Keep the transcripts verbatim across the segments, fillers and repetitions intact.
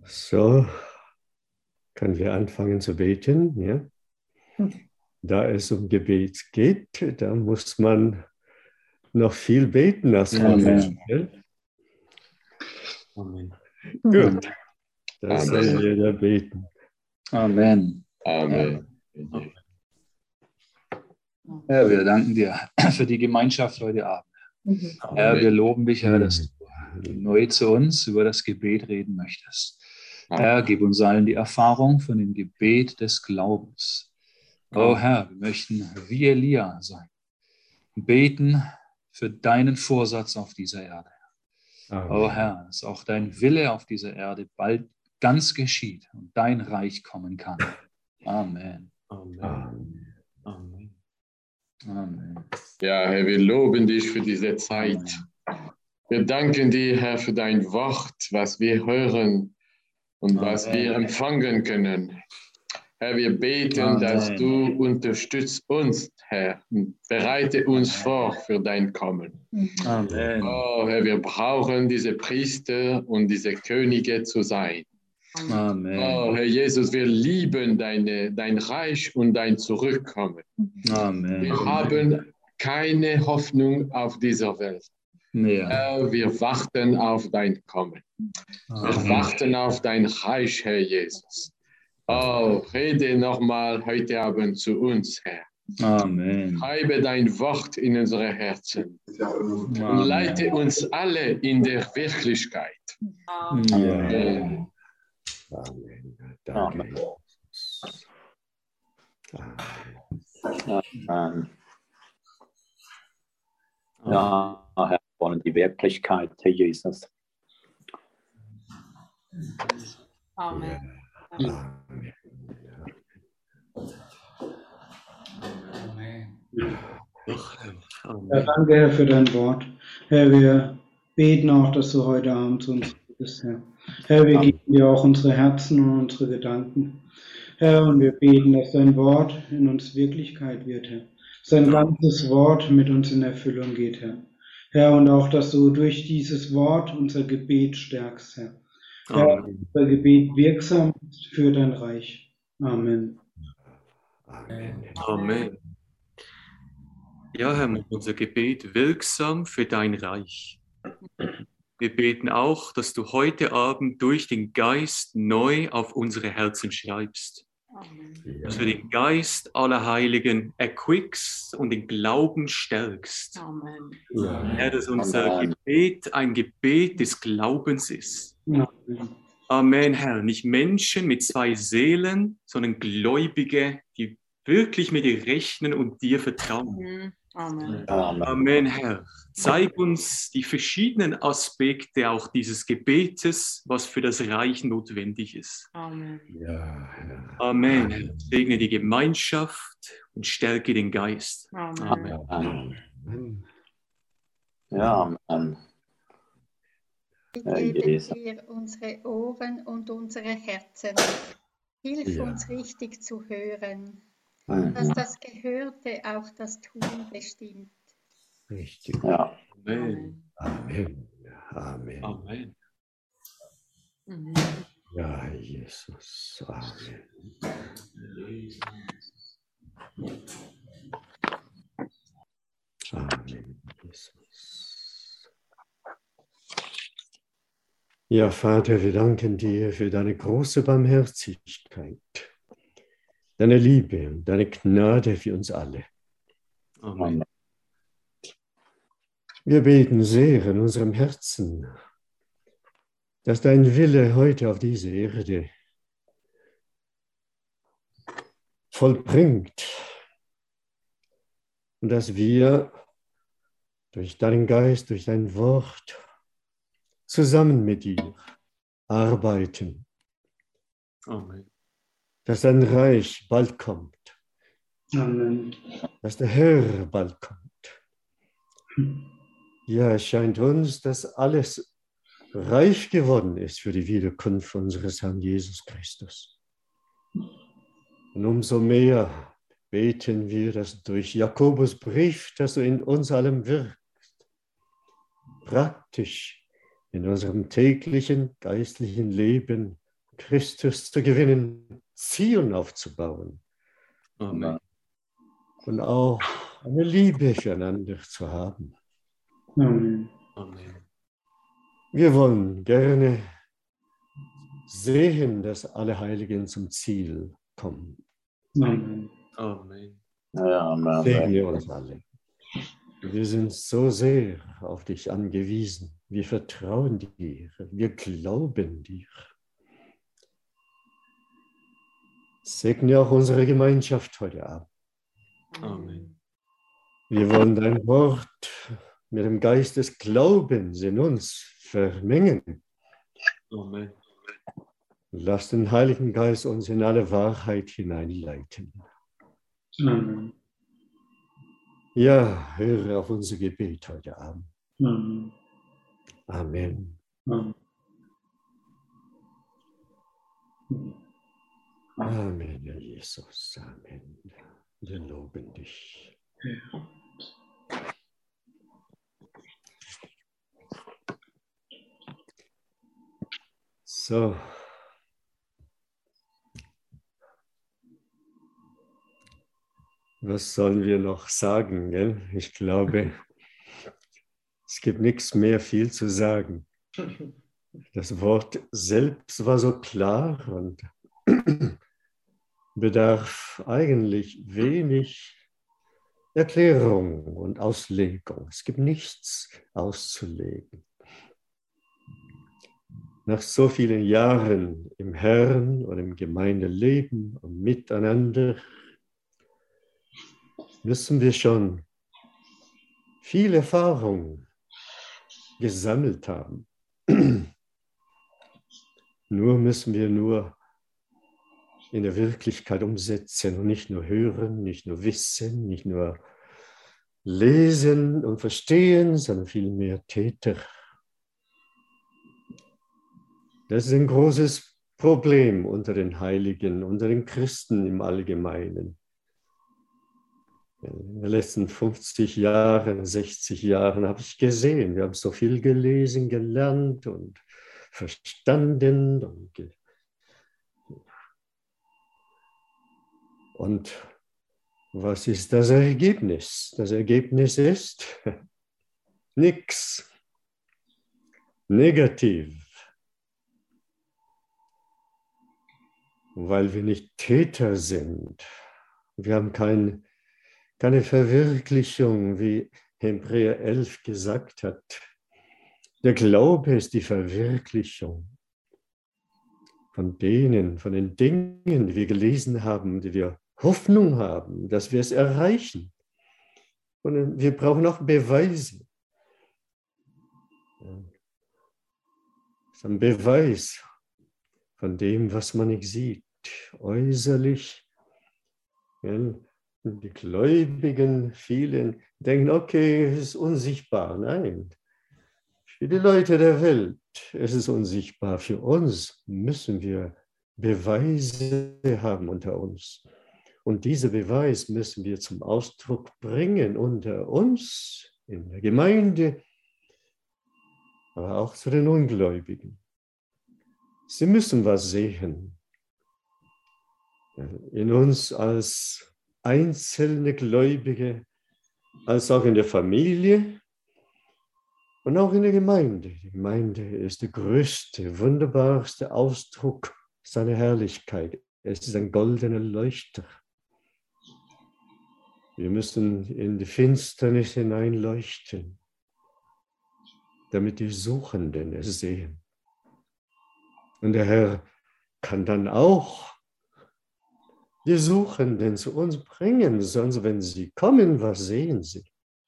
So, können wir anfangen zu beten. Ja? Da es um Gebet geht, da muss man noch viel beten als Amen. Amen. Gut, das sollen wir da beten. Amen. Amen. Amen. Herr, wir danken dir für die Gemeinschaft heute Abend. Amen. Herr, wir loben dich, Herr, dass du neu zu uns über das Gebet reden möchtest. Herr, gib uns allen die Erfahrung von dem Gebet des Glaubens. Oh Herr, wir möchten wie Elia sein. Beten für deinen Vorsatz auf dieser Erde. Amen. Oh Herr, dass auch dein Wille auf dieser Erde bald ganz geschieht und dein Reich kommen kann. Amen. Amen. Amen. Amen. Ja, Herr, wir loben dich für diese Zeit. Wir danken dir, Herr, für dein Wort, was wir hören und Amen. was wir empfangen können. Herr, wir beten, Amen. dass du unterstützt uns, Herr, und bereite uns vor für dein Kommen. Amen. Oh, Herr, wir brauchen diese Priester und diese Könige zu sein. Amen. Oh, Herr Jesus, wir lieben deine, dein Reich und dein Zurückkommen. Amen. Wir haben keine Hoffnung auf dieser Welt. Ja. Herr, wir warten auf dein Kommen. Wir Amen. warten auf dein Reich, Herr Jesus. Oh, rede nochmal heute Abend zu uns, Herr. Amen. Schreibe dein Wort in unsere Herzen und Amen. leite uns alle in der Wirklichkeit. Amen. Amen. Amen. Danke. Amen. Amen. Amen. Ja, Herr, wollen die Wirklichkeit, Herr Jesus. Amen. Amen. Ja, danke, Herr, für dein Wort. Herr, wir beten auch, dass du heute Abend zu uns bist, Herr. Herr, wir geben dir auch unsere Herzen und unsere Gedanken. Herr, und wir beten, dass dein Wort in uns Wirklichkeit wird, Herr. Dass dein ganzes Wort mit uns in Erfüllung geht, Herr. Herr, und auch, dass du durch dieses Wort unser Gebet stärkst, Herr. Herr, unser Gebet wirksam ist für dein Reich. Amen. Amen. Amen. Ja, Herr, mach unser Gebet wirksam für dein Reich. Wir beten auch, dass du heute Abend durch den Geist neu auf unsere Herzen schreibst. Ja. Dass du den Geist aller Heiligen erquickst und den Glauben stärkst. Amen. Ja. Herr, dass unser Amen. Gebet ein Gebet des Glaubens ist. Amen. Amen, Herr. Nicht Menschen mit zwei Seelen, sondern Gläubige, die wirklich mit dir rechnen und dir vertrauen. Amen. Amen. Amen, Herr. Zeig uns die verschiedenen Aspekte auch dieses Gebetes, was für das Reich notwendig ist. Amen. Ja, Herr. Amen, Herr. Segne die Gemeinschaft und stärke den Geist. Amen. Amen. Amen. Ja, Amen. Wir Herr geben Jesus. dir unsere Ohren und unsere Herzen. Hilf Ja. uns richtig zu hören, Mhm. dass das Gehörte auch das Tun bestimmt. Richtig. Ja. Amen. Amen. Amen. Amen. Mhm. Ja, Jesus. Amen. Amen, Jesus. Ja, Vater, wir danken dir für deine große Barmherzigkeit, deine Liebe und deine Gnade für uns alle. Amen. Wir beten sehr in unserem Herzen, dass dein Wille heute auf dieser Erde vollbringt und dass wir durch deinen Geist, durch dein Wort zusammen mit dir arbeiten, Amen. dass dein Reich bald kommt, Amen. dass der Herr bald kommt. Ja, es scheint uns, dass alles reif geworden ist für die Wiederkunft unseres Herrn Jesus Christus. Und umso mehr beten wir, dass durch Jakobus Brief, dass du in uns allem wirkst, praktisch in unserem täglichen geistlichen Leben Christus zu gewinnen, Zion aufzubauen. Amen. Und auch eine Liebe füreinander zu haben. Amen. Amen. Wir wollen gerne sehen, dass alle Heiligen zum Ziel kommen. Amen. Amen. Ja, Amen. Segne uns alle. Wir sind so sehr auf dich angewiesen. Wir vertrauen dir. Wir glauben dir. Segne auch unsere Gemeinschaft heute Abend. Amen. Wir wollen dein Wort mit dem Geist des Glaubens in uns vermengen. Amen. Lass den Heiligen Geist uns in alle Wahrheit hineinleiten. Amen. Ja, höre auf unser Gebet heute Abend. Amen. Amen. Amen. Amen, Herr Jesus. Amen. Wir loben dich. Ja. So. Was sollen wir noch sagen? Gell? Ich glaube, es gibt nichts mehr viel zu sagen. Das Wort selbst war so klar und bedarf eigentlich wenig Erklärung und Auslegung. Es gibt nichts auszulegen. Nach so vielen Jahren im Herrn und im Gemeindeleben und miteinander müssen wir schon viel Erfahrung gesammelt haben. Nur müssen wir nur in der Wirklichkeit umsetzen und nicht nur hören, nicht nur wissen, nicht nur lesen und verstehen, sondern vielmehr Täter. Das ist ein großes Problem unter den Heiligen, unter den Christen im Allgemeinen. In den letzten fünfzig Jahren, sechzig Jahren habe ich gesehen, wir haben so viel gelesen, gelernt und verstanden. Und, ge und was ist das Ergebnis? Das Ergebnis ist nichts. Negativ. Weil wir nicht Täter sind. Wir haben kein, keine Verwirklichung, wie Hebräer elf gesagt hat. Der Glaube ist die Verwirklichung von denen, von den Dingen, die wir gelesen haben, die wir Hoffnung haben, dass wir es erreichen. Und wir brauchen auch Beweise. Das ist ein Beweis von dem, was man nicht sieht. Äußerlich, ja, die Gläubigen, vielen denken, okay, es ist unsichtbar. Nein, für die Leute der Welt es ist unsichtbar. Für uns müssen wir Beweise haben unter uns. Und diese Beweis müssen wir zum Ausdruck bringen unter uns, in der Gemeinde, aber auch zu den Ungläubigen. Sie müssen was sehen. In uns als einzelne Gläubige, als auch in der Familie und auch in der Gemeinde. Die Gemeinde ist der größte, wunderbarste Ausdruck seiner Herrlichkeit. Es ist ein goldener Leuchter. Wir müssen in die Finsternis hineinleuchten, damit die Suchenden es sehen. Und der Herr kann dann auch die Suchenden zu uns bringen, sonst wenn sie kommen, was sehen sie?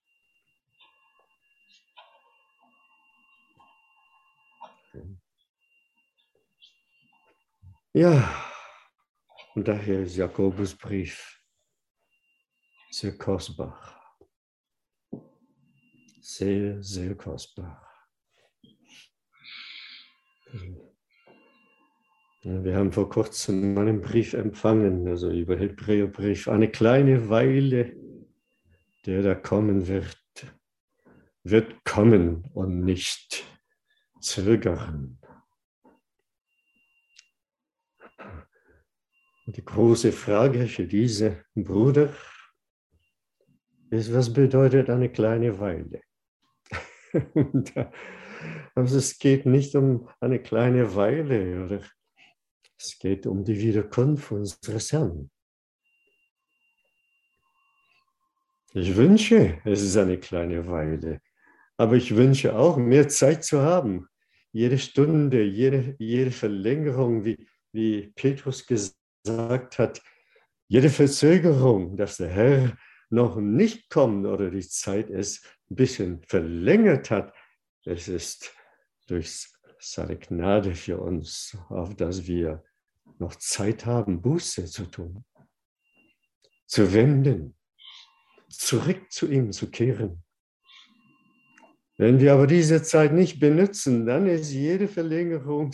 Ja, und daher ist Jakobusbrief sehr kostbar. Sehr, sehr kostbar. Wir haben vor kurzem einen Brief empfangen, also über Hebräerbrief, eine kleine Weile, der da kommen wird, wird kommen und nicht zögern. Und die große Frage für diesen Bruder ist, was bedeutet eine kleine Weile? Und, also es geht nicht um eine kleine Weile, oder es geht um die Wiederkunft unseres Herrn. Ich wünsche, es ist eine kleine Weile, aber ich wünsche auch, mehr Zeit zu haben. Jede Stunde, jede, jede Verlängerung, wie, wie Petrus gesagt hat, jede Verzögerung, dass der Herr noch nicht kommt oder die Zeit es ein bisschen verlängert hat, es ist durch seine Gnade für uns, auf dass wir noch Zeit haben, Buße zu tun, zu wenden, zurück zu ihm zu kehren. Wenn wir aber diese Zeit nicht benutzen, dann ist jede Verlängerung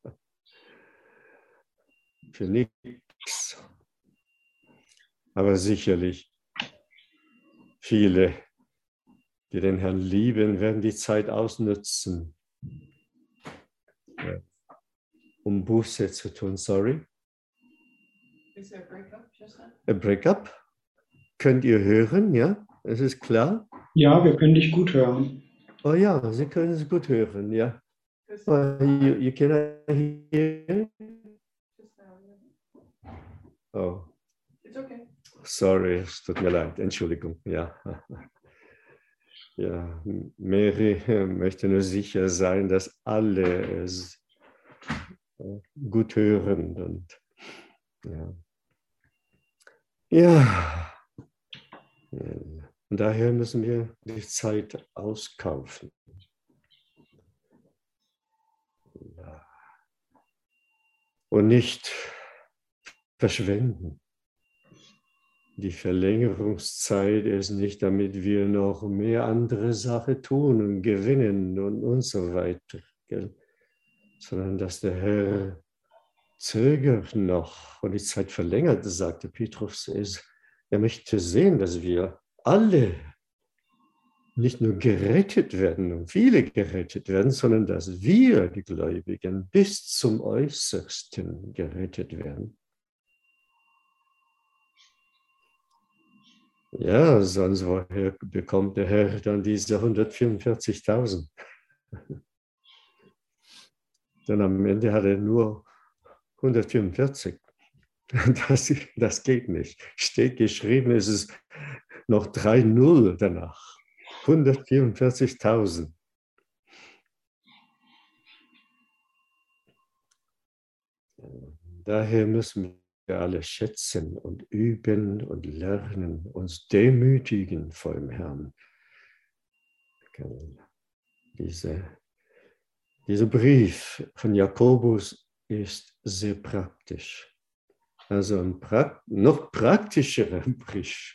für nichts. Aber sicherlich viele, die den Herrn lieben, werden die Zeit ausnutzen, um Buße zu tun. Sorry. Is there a breakup just now? A breakup? Könnt ihr hören, ja? Es ist klar? Ja, wir können dich gut hören. Oh ja, Sie können es gut hören, ja. Oh, you, you can hear? Oh. It's okay. Sorry, es tut mir leid, Entschuldigung, ja. Ja, Mary möchte nur sicher sein, dass alle es gut hören. Und, ja. Ja, und daher müssen wir die Zeit auskaufen. Ja. Und nicht verschwenden. Die Verlängerungszeit ist nicht, damit wir noch mehr andere Sachen tun und gewinnen und, und so weiter, gell? Sondern dass der Herr zögert noch und die Zeit verlängert, sagte Petrus, ist, er möchte sehen, dass wir alle nicht nur gerettet werden und viele gerettet werden, sondern dass wir, die Gläubigen, bis zum Äußersten gerettet werden. Ja, sonst woher bekommt der Herr dann diese hundertvierundvierzigtausend? Denn am Ende hat er nur hundertvierundvierzig. Das, das geht nicht. Steht geschrieben, es ist noch drei Null danach. hundertvierundvierzigtausend. Daher müssen wir alle schätzen und üben und lernen, uns demütigen vor dem Herrn. Diese, dieser Brief von Jakobus ist sehr praktisch. Also ein pra- noch praktischerer Brief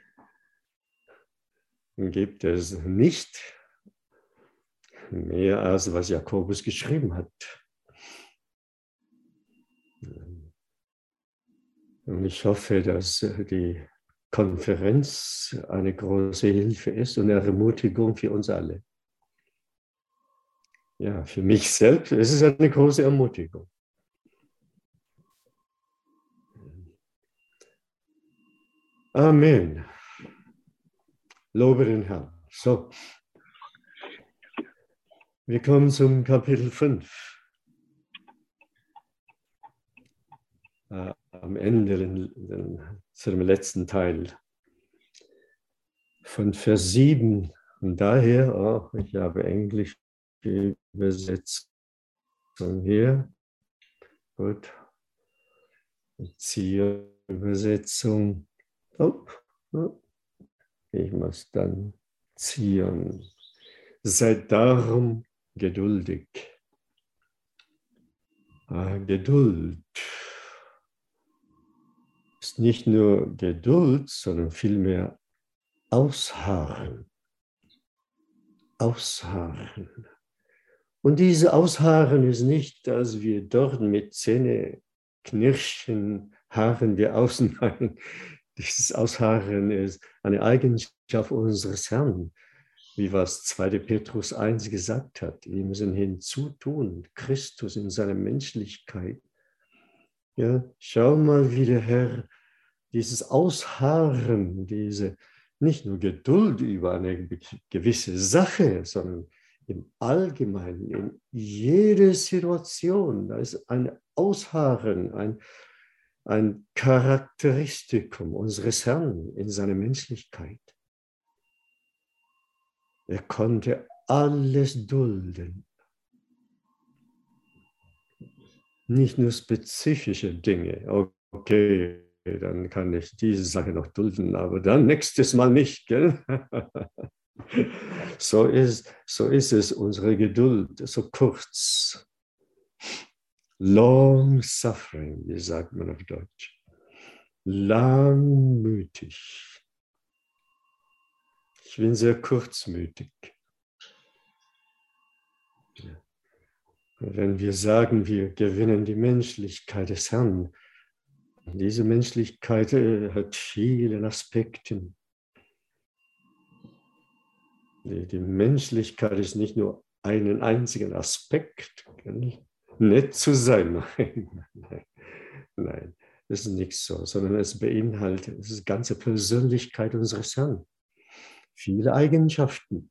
gibt es nicht mehr, als was Jakobus geschrieben hat. Und ich hoffe, dass die Konferenz eine große Hilfe ist und eine Ermutigung für uns alle. Ja, für mich selbst ist es eine große Ermutigung. Amen. Lobe den Herrn. So, wir kommen zum Kapitel fünf. Äh, am Ende, den, den, zu dem letzten Teil. Von Vers sieben. Und daher, oh, ich habe Englisch Übersetzung hier. Gut. Ich ziehe Übersetzung. Oh, oh. Ich muss dann ziehen. Seid darum geduldig. Ah, Geduld ist nicht nur Geduld, sondern vielmehr Ausharren. Ausharren. Und diese Ausharren ist nicht, dass wir dort mit Zähne knirschen, harren wir außen. Nein, dieses Ausharren ist eine Eigenschaft unseres Herrn, wie was zweiter Petrus eins gesagt hat. Wir müssen hinzutun, Christus in seiner Menschlichkeit Ja, schau mal, wie der Herr dieses Ausharren, diese nicht nur Geduld über eine gewisse Sache, sondern im Allgemeinen, in jeder Situation, da ist ein Ausharren, ein, ein Charakteristikum unseres Herrn in seiner Menschlichkeit. Er konnte alles dulden. Nicht nur spezifische Dinge. Okay, dann kann ich diese Sache noch dulden, aber dann nächstes Mal nicht, gell? So ist, so ist es, unsere Geduld, so kurz. Long suffering, wie sagt man auf Deutsch. Langmütig. Ich bin sehr kurzmütig. Ja. Wenn wir sagen, wir gewinnen die Menschlichkeit des Herrn, diese Menschlichkeit hat viele Aspekte. Die, die Menschlichkeit ist nicht nur einen einzigen Aspekt, nett zu sein. Nein, nein, nein, das ist nicht so, sondern es beinhaltet es ist die ganze Persönlichkeit unseres Herrn. Viele Eigenschaften.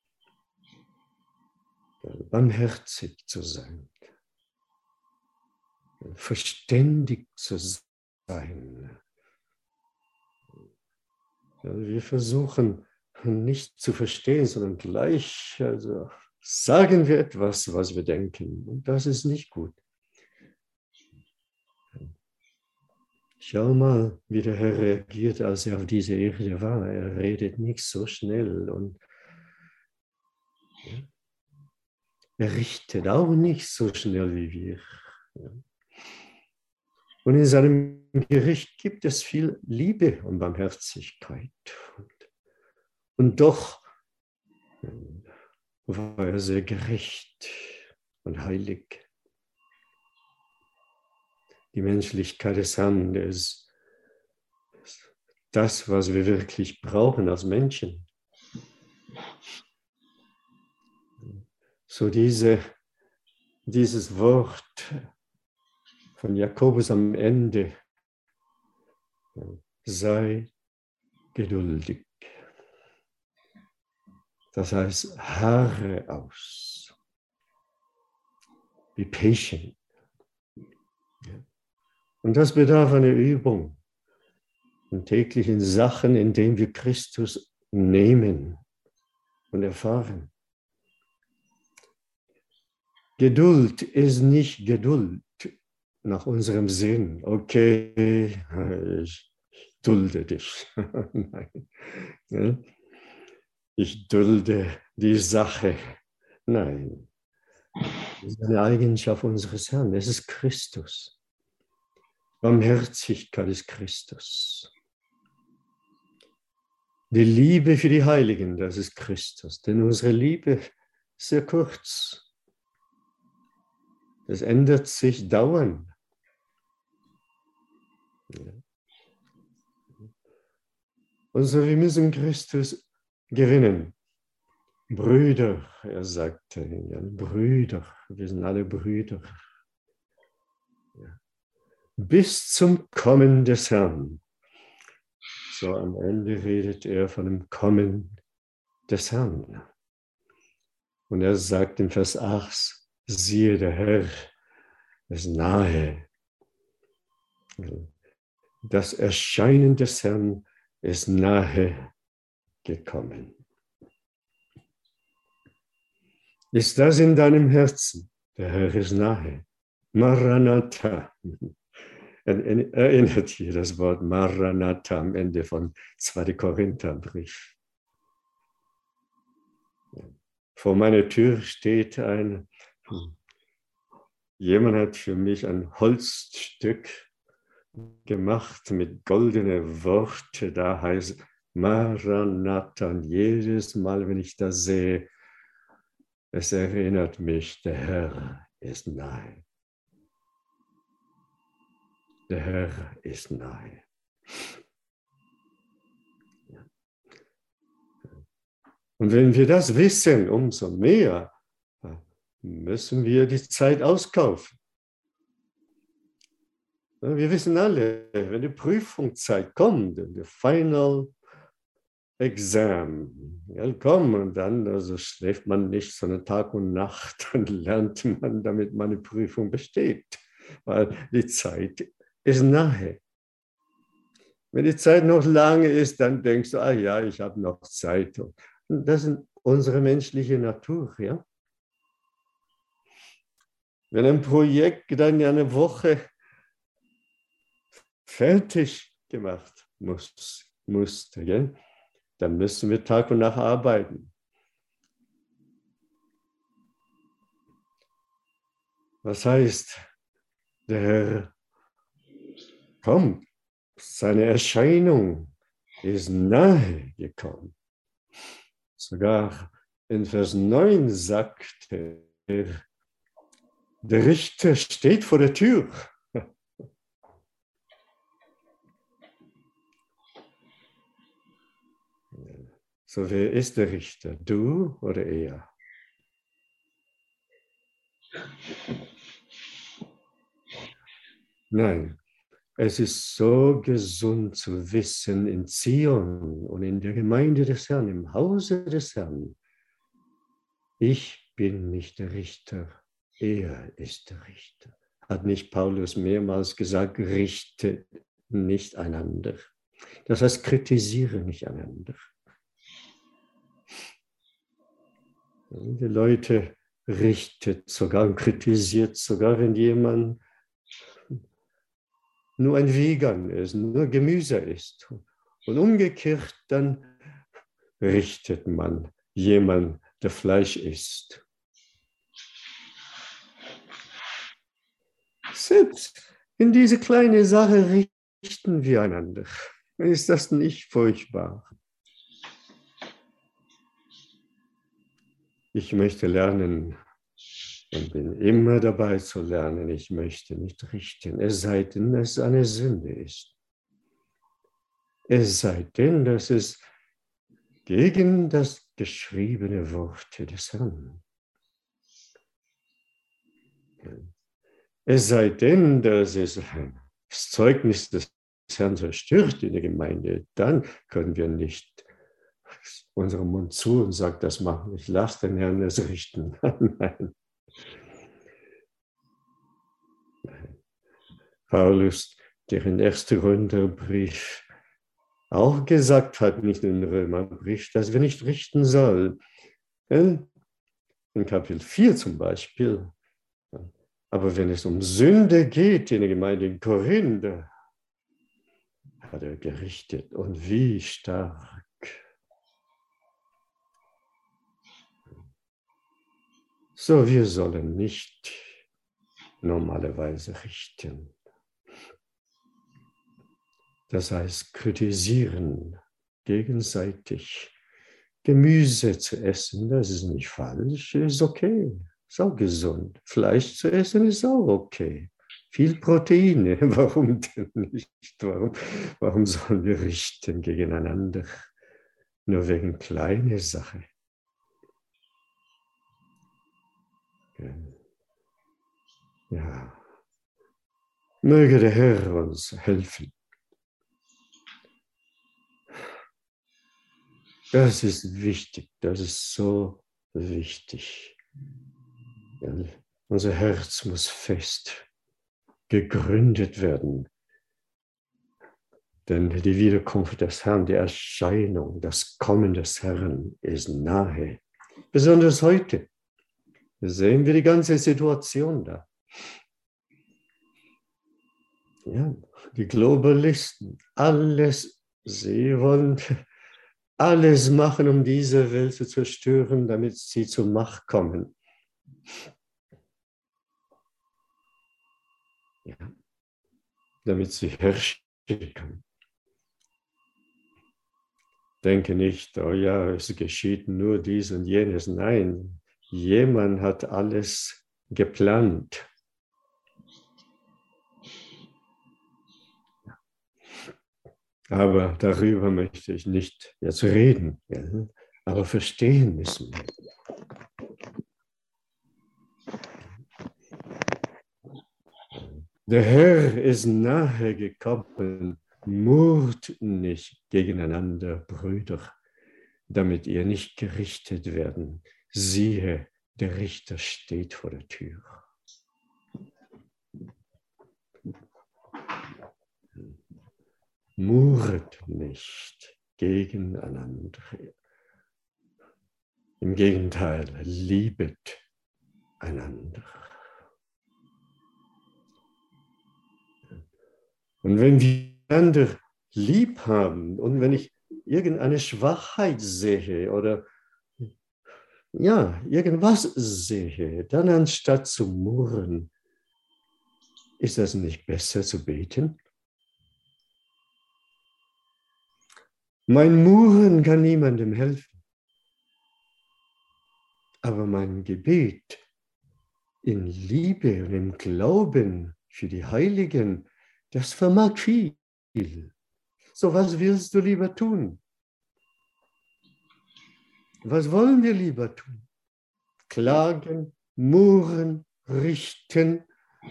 Barmherzig zu sein, verständig zu sein. Wir versuchen nicht zu verstehen, sondern gleich also sagen wir etwas, was wir denken. Und das ist nicht gut. Schau mal, wie der Herr reagiert, als er auf dieser Erde war. Er redet nicht so schnell und ja, er richtet auch nicht so schnell wie wir. Ja. Und in seinem Gericht gibt es viel Liebe und Barmherzigkeit. Und, und doch war er sehr gerecht und heilig. Die Menschlichkeit des Herrn ist das, was wir wirklich brauchen als Menschen. So diese, dieses Wort von Jakobus am Ende, sei geduldig. Das heißt, harre aus. Be patient. Und das bedarf einer Übung in täglichen Sachen, in denen wir Christus nehmen und erfahren. Geduld ist nicht Geduld nach unserem Sinn. Okay, ich dulde dich. Nein. Ich dulde die Sache. Nein. Das ist eine Eigenschaft unseres Herrn. Es ist Christus. Barmherzigkeit ist Christus. Die Liebe für die Heiligen, das ist Christus. Denn unsere Liebe ist sehr kurz. Es ändert sich dauernd. Ja. Also wir müssen Christus gewinnen. Brüder, er sagte, ja, Brüder, wir sind alle Brüder. Ja. Bis zum Kommen des Herrn. So am Ende redet er von dem Kommen des Herrn. Und er sagt in Vers acht, siehe, der Herr ist nahe. Das Erscheinen des Herrn ist nahe gekommen. Ist das in deinem Herzen? Der Herr ist nahe. Maranatha. Erinnert ihr das Wort Maranatha am Ende von zweiten Korintherbrief? Vor meiner Tür steht ein, jemand hat für mich ein Holzstück gemacht mit goldenen Worten, da heißt Maranatha. Und jedes Mal, wenn ich das sehe, es erinnert mich, der Herr ist nahe. Der Herr ist nahe. Und wenn wir das wissen, umso mehr müssen wir die Zeit auskaufen. Wir wissen alle, wenn die Prüfungszeit kommt, der Final Exam, ja, kommt und dann also schläft man nicht, sondern Tag und Nacht, dann lernt man, damit man eine Prüfung besteht, weil die Zeit ist nahe. Wenn die Zeit noch lange ist, dann denkst du, ah ja, ich habe noch Zeit. Und das ist unsere menschliche Natur, ja. Wenn ein Projekt dann in einer Woche fertig gemacht muss, musste, ja, dann müssen wir Tag und Nacht arbeiten. Was heißt, der Herr kommt, seine Erscheinung ist nahe gekommen. Sogar in Vers neun sagt er, der Richter steht vor der Tür. So, wer ist der Richter? Du oder er? Nein, es ist so gesund zu wissen in Zion und in der Gemeinde des Herrn, im Hause des Herrn. Ich bin nicht der Richter, er ist der Richter. Hat nicht Paulus mehrmals gesagt, richtet nicht einander. Das heißt, kritisiere nicht einander. Die Leute richtet sogar und kritisiert sogar, wenn jemand nur ein Vegan ist, nur Gemüse isst. Und umgekehrt dann richtet man jemanden, der Fleisch isst. Selbst in diese kleine Sache richten wir einander. Ist das nicht furchtbar? Ich möchte lernen und bin immer dabei zu lernen. Ich möchte nicht richten, es sei denn, dass es eine Sünde ist. Es sei denn, dass es gegen das geschriebene Wort des Herrn. Es sei denn, dass es das Zeugnis des Herrn zerstört in der Gemeinde, dann können wir nicht unseren Mund zu und sagen, das machen wir. Ich lasse den Herrn es richten. Nein. Nein. Paulus, der in ersten Korintherbrief auch gesagt hat, nicht in den Römerbrief, dass wir nicht richten sollen. In Kapitel vier zum Beispiel. Aber wenn es um Sünde geht in der Gemeinde in Korinth, hat er gerichtet. Und wie stark. So, wir sollen nicht normalerweise richten. Das heißt, kritisieren, gegenseitig. Gemüse zu essen, das ist nicht falsch, ist okay, ist auch gesund. Fleisch zu essen ist auch okay. Viel Proteine, warum denn nicht? Warum, warum sollen wir richten gegeneinander? Nur wegen kleiner Sache. Ja. Möge der Herr uns helfen. Das ist wichtig, das ist so wichtig. Ja, unser Herz muss fest gegründet werden. Denn die Wiederkunft des Herrn, die Erscheinung, das Kommen des Herrn ist nahe. Besonders heute. Sehen wir die ganze Situation da. Ja, die Globalisten, alles, sie wollen alles machen, um diese Welt zu zerstören, damit sie zur Macht kommen. Ja, damit sie herrschen können. Denke nicht, oh ja, es geschieht nur dies und jenes. Nein, jemand hat alles geplant. Aber darüber möchte ich nicht jetzt reden, ja? Aber verstehen müssen wir. Der Herr ist nahe gekommen, murrt nicht gegeneinander, Brüder, damit ihr nicht gerichtet werden. Siehe, der Richter steht vor der Tür. Murret nicht gegeneinander. Im Gegenteil, liebet einander. Und wenn wir einander lieb haben und wenn ich irgendeine Schwachheit sehe oder ja, irgendwas sehe, dann anstatt zu murren, ist es nicht besser zu beten? Mein Murren kann niemandem helfen, aber mein Gebet in Liebe und im Glauben für die Heiligen, das vermag viel. So, was willst du lieber tun? Was wollen wir lieber tun? Klagen, murren, richten,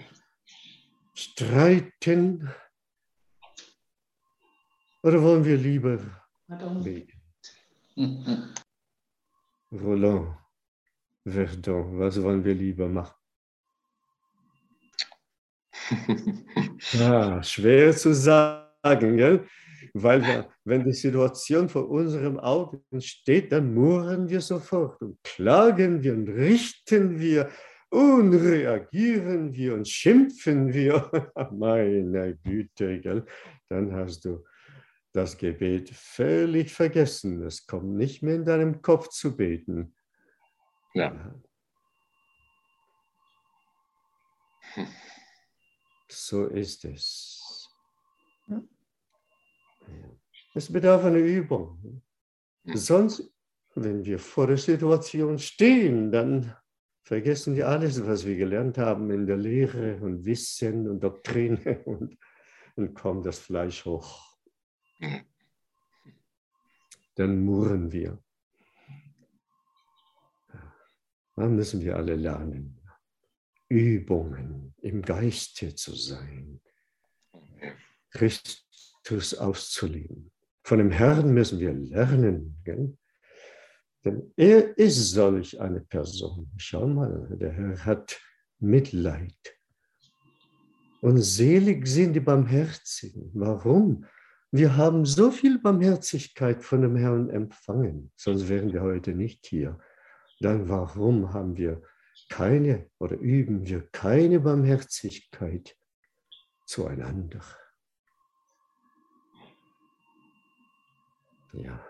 streiten? Oder wollen wir lieber beten? Roland, Verdun, was wollen wir lieber machen? Ah, schwer zu sagen, gell? Weil wir, wenn die Situation vor unserem Augen steht, dann murren wir sofort und klagen wir und richten wir und reagieren wir und schimpfen wir. Meine Güte, gell? Dann hast du das Gebet völlig vergessen. Es kommt nicht mehr in deinem Kopf zu beten. Ja. So ist es. Es bedarf einer Übung. Sonst, wenn wir vor der Situation stehen, dann vergessen wir alles, was wir gelernt haben in der Lehre und Wissen und Doktrine und, und kommt das Fleisch hoch. Dann murren wir. Dann müssen wir alle lernen, Übungen im Geiste zu sein, Christus auszuleben. Von dem Herrn müssen wir lernen, gell? Denn er ist solch eine Person. Schau mal, der Herr hat Mitleid. Und selig sind die Barmherzigen. Warum? Wir haben so viel Barmherzigkeit von dem Herrn empfangen, sonst wären wir heute nicht hier. Dann warum haben wir keine oder üben wir keine Barmherzigkeit zueinander? Ja.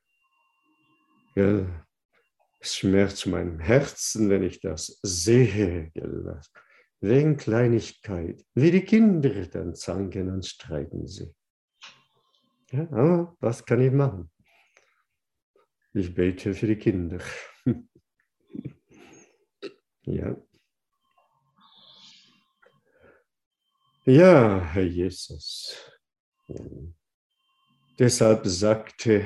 Ja, es schmerzt meinem Herzen, wenn ich das sehe, gell? Wegen Kleinigkeit, wie die Kinder dann zanken und streiten sie. Ja, aber was kann ich machen? Ich bete für die Kinder. Ja. Ja, Herr Jesus. Deshalb sagte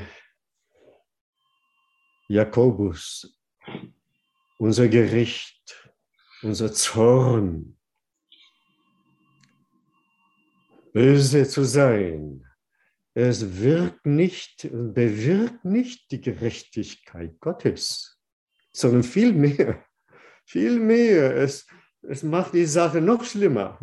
Jakobus, unser Gericht, unser Zorn, böse zu sein, es wirkt nicht, bewirkt nicht die Gerechtigkeit Gottes, sondern vielmehr, vielmehr, es, es macht die Sache noch schlimmer.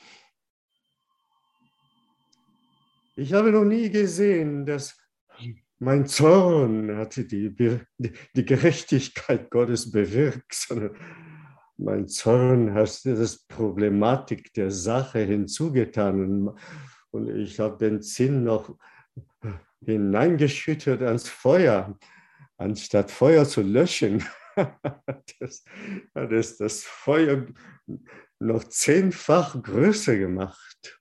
Ich habe noch nie gesehen, dass mein Zorn hatte die, die Gerechtigkeit Gottes bewirkt, sondern mein Zorn hat das Problematik der Sache hinzugetan. Und ich habe Benzin noch hineingeschüttet ans Feuer, anstatt Feuer zu löschen. Das hat es das Feuer noch zehnfach größer gemacht.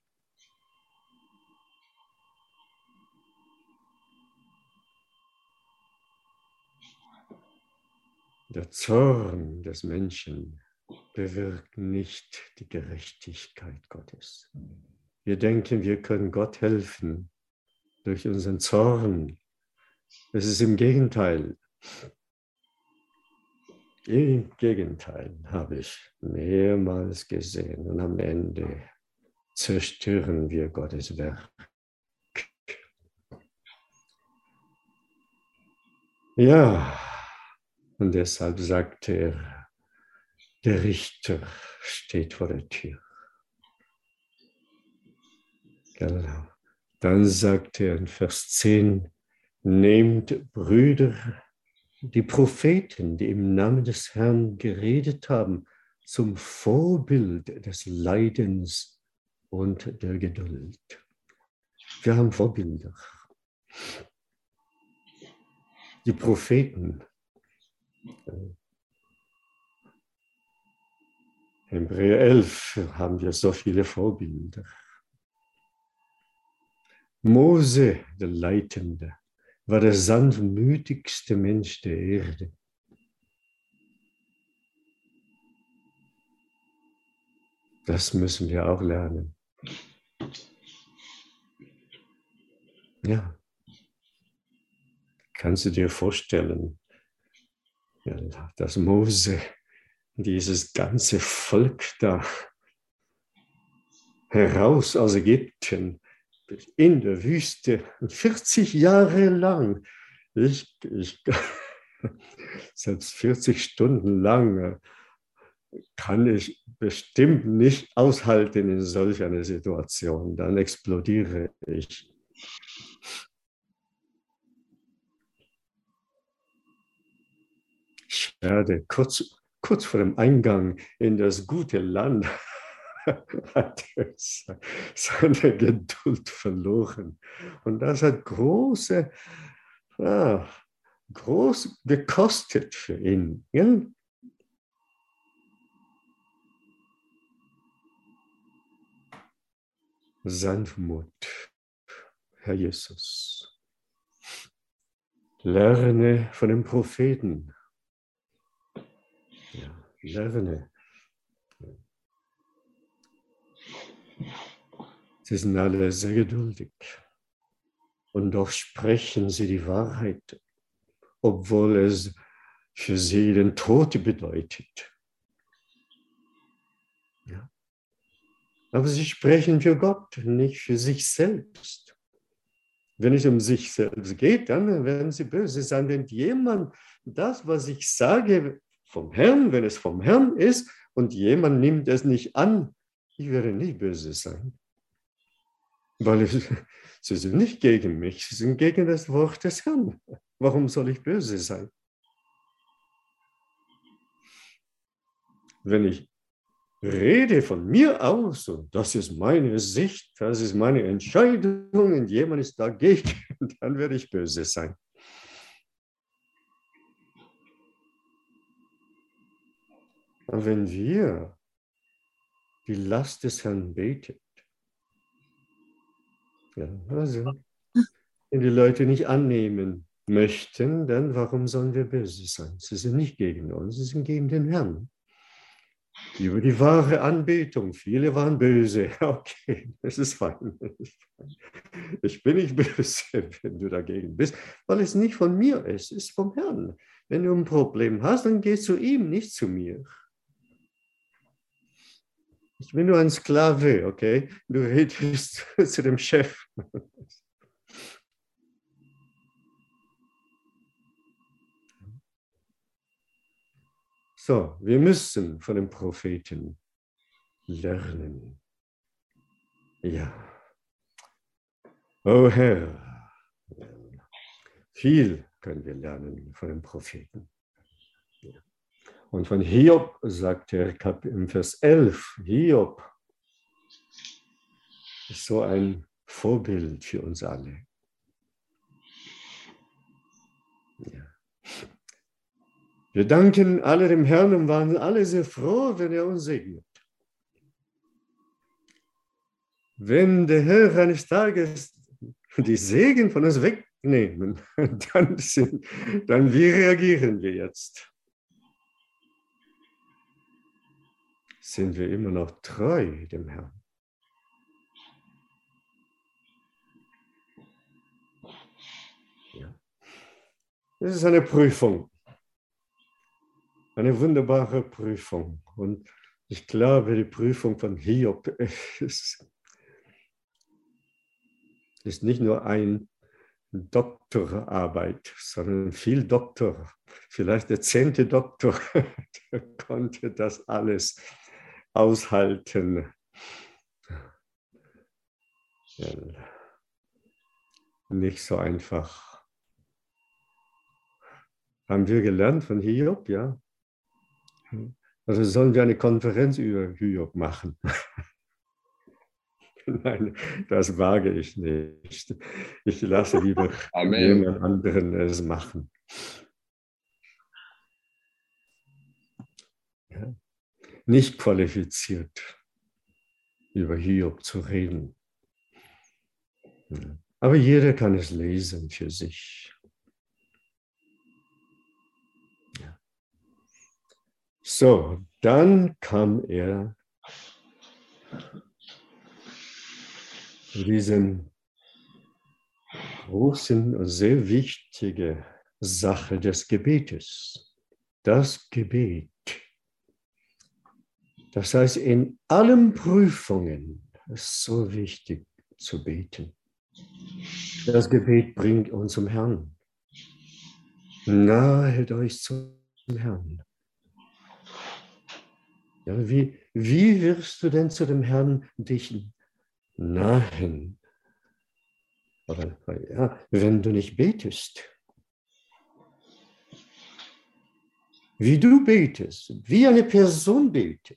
Der Zorn des Menschen bewirkt nicht die Gerechtigkeit Gottes. Wir denken, wir können Gott helfen durch unseren Zorn. Es ist im Gegenteil. Im Gegenteil habe ich mehrmals gesehen. Und am Ende zerstören wir Gottes Werk. Ja, und deshalb sagte er, der Richter steht vor der Tür. Genau. Dann sagte er in Vers zehn, nehmt Brüder, die Propheten, die im Namen des Herrn geredet haben, zum Vorbild des Leidens und der Geduld. Wir haben Vorbilder. Die Propheten. In Hebräer elf haben wir so viele Vorbilder. Mose, der Leitende, war der sanftmütigste Mensch der Erde. Das müssen wir auch lernen. Ja. Kannst du dir vorstellen, ja, dass Mose dieses ganze Volk da heraus aus Ägypten in der Wüste vierzig Jahre lang, ich, ich, selbst vierzig Stunden lang kann ich bestimmt nicht aushalten in solch einer Situation, dann explodiere ich. Ich werde kurz, kurz vor dem Eingang in das gute Land hat er seine Geduld verloren. Und das hat große, ja, groß gekostet für ihn. Ja? Sanftmut, Herr Jesus. Lerne von den Propheten. Ja, lerne. Sie sind alle sehr geduldig. Und doch sprechen sie die Wahrheit, obwohl es für sie den Tod bedeutet. Ja. Aber sie sprechen für Gott, nicht für sich selbst. Wenn es um sich selbst geht, dann werden sie böse sein. Wenn jemand das, was ich sage, vom Herrn, wenn es vom Herrn ist und jemand nimmt es nicht an, ich werde nicht böse sein. Weil es, sie sind nicht gegen mich, sie sind gegen das Wort des Herrn. Warum soll ich böse sein? Wenn ich rede von mir aus und das ist meine Sicht, das ist meine Entscheidung und jemand ist dagegen, dann werde ich böse sein. Aber wenn wir die Last des Herrn beten, ja, also, wenn die Leute nicht annehmen möchten, dann warum sollen wir böse sein? Sie sind nicht gegen uns, sie sind gegen den Herrn. Über die wahre Anbetung, viele waren böse. Okay, das ist fein. Ich bin nicht böse, wenn du dagegen bist, weil es nicht von mir ist, es ist vom Herrn. Wenn du ein Problem hast, dann geh zu ihm, nicht zu mir. Ich bin nur ein Sklave, okay? Du redest zu dem Chef. So, wir müssen von den Propheten lernen. Ja. Oh Herr, viel können wir lernen von den Propheten. Ja. Und von Hiob sagt er im Vers elf, Hiob ist so ein Vorbild für uns alle. Ja. Wir danken alle dem Herrn und waren alle sehr froh, wenn er uns segnet. Wenn der Herr eines Tages die Segen von uns wegnehmen, dann, sind, dann wie reagieren wir jetzt? Sind wir immer noch treu dem Herrn? Ja. Das ist eine Prüfung. Eine wunderbare Prüfung. Und ich glaube, die Prüfung von Hiob ist ist nicht nur eine Doktorarbeit, sondern viel Doktor. Vielleicht der zehnte Doktor, der konnte das alles aushalten. Ja, nicht so einfach. Haben wir gelernt von Hiob, ja? Also sollen wir eine Konferenz über Hiob machen? Nein, das wage ich nicht. Ich lasse lieber Amen. jemand anderen es machen. Ja. Nicht qualifiziert, über Hiob zu reden. Ja. Aber jeder kann es lesen für sich. Ja. So, dann kam er zu diesem großen und sehr wichtigen Sache des Gebetes. Das Gebet. Das heißt, in allen Prüfungen ist es so wichtig zu beten. Das Gebet bringt uns zum Herrn. Nahet euch zum Herrn. Ja, wie, wie wirst du denn zu dem Herrn dich nahen? Oder, ja, wenn du nicht betest. Wie du betest, wie eine Person betet.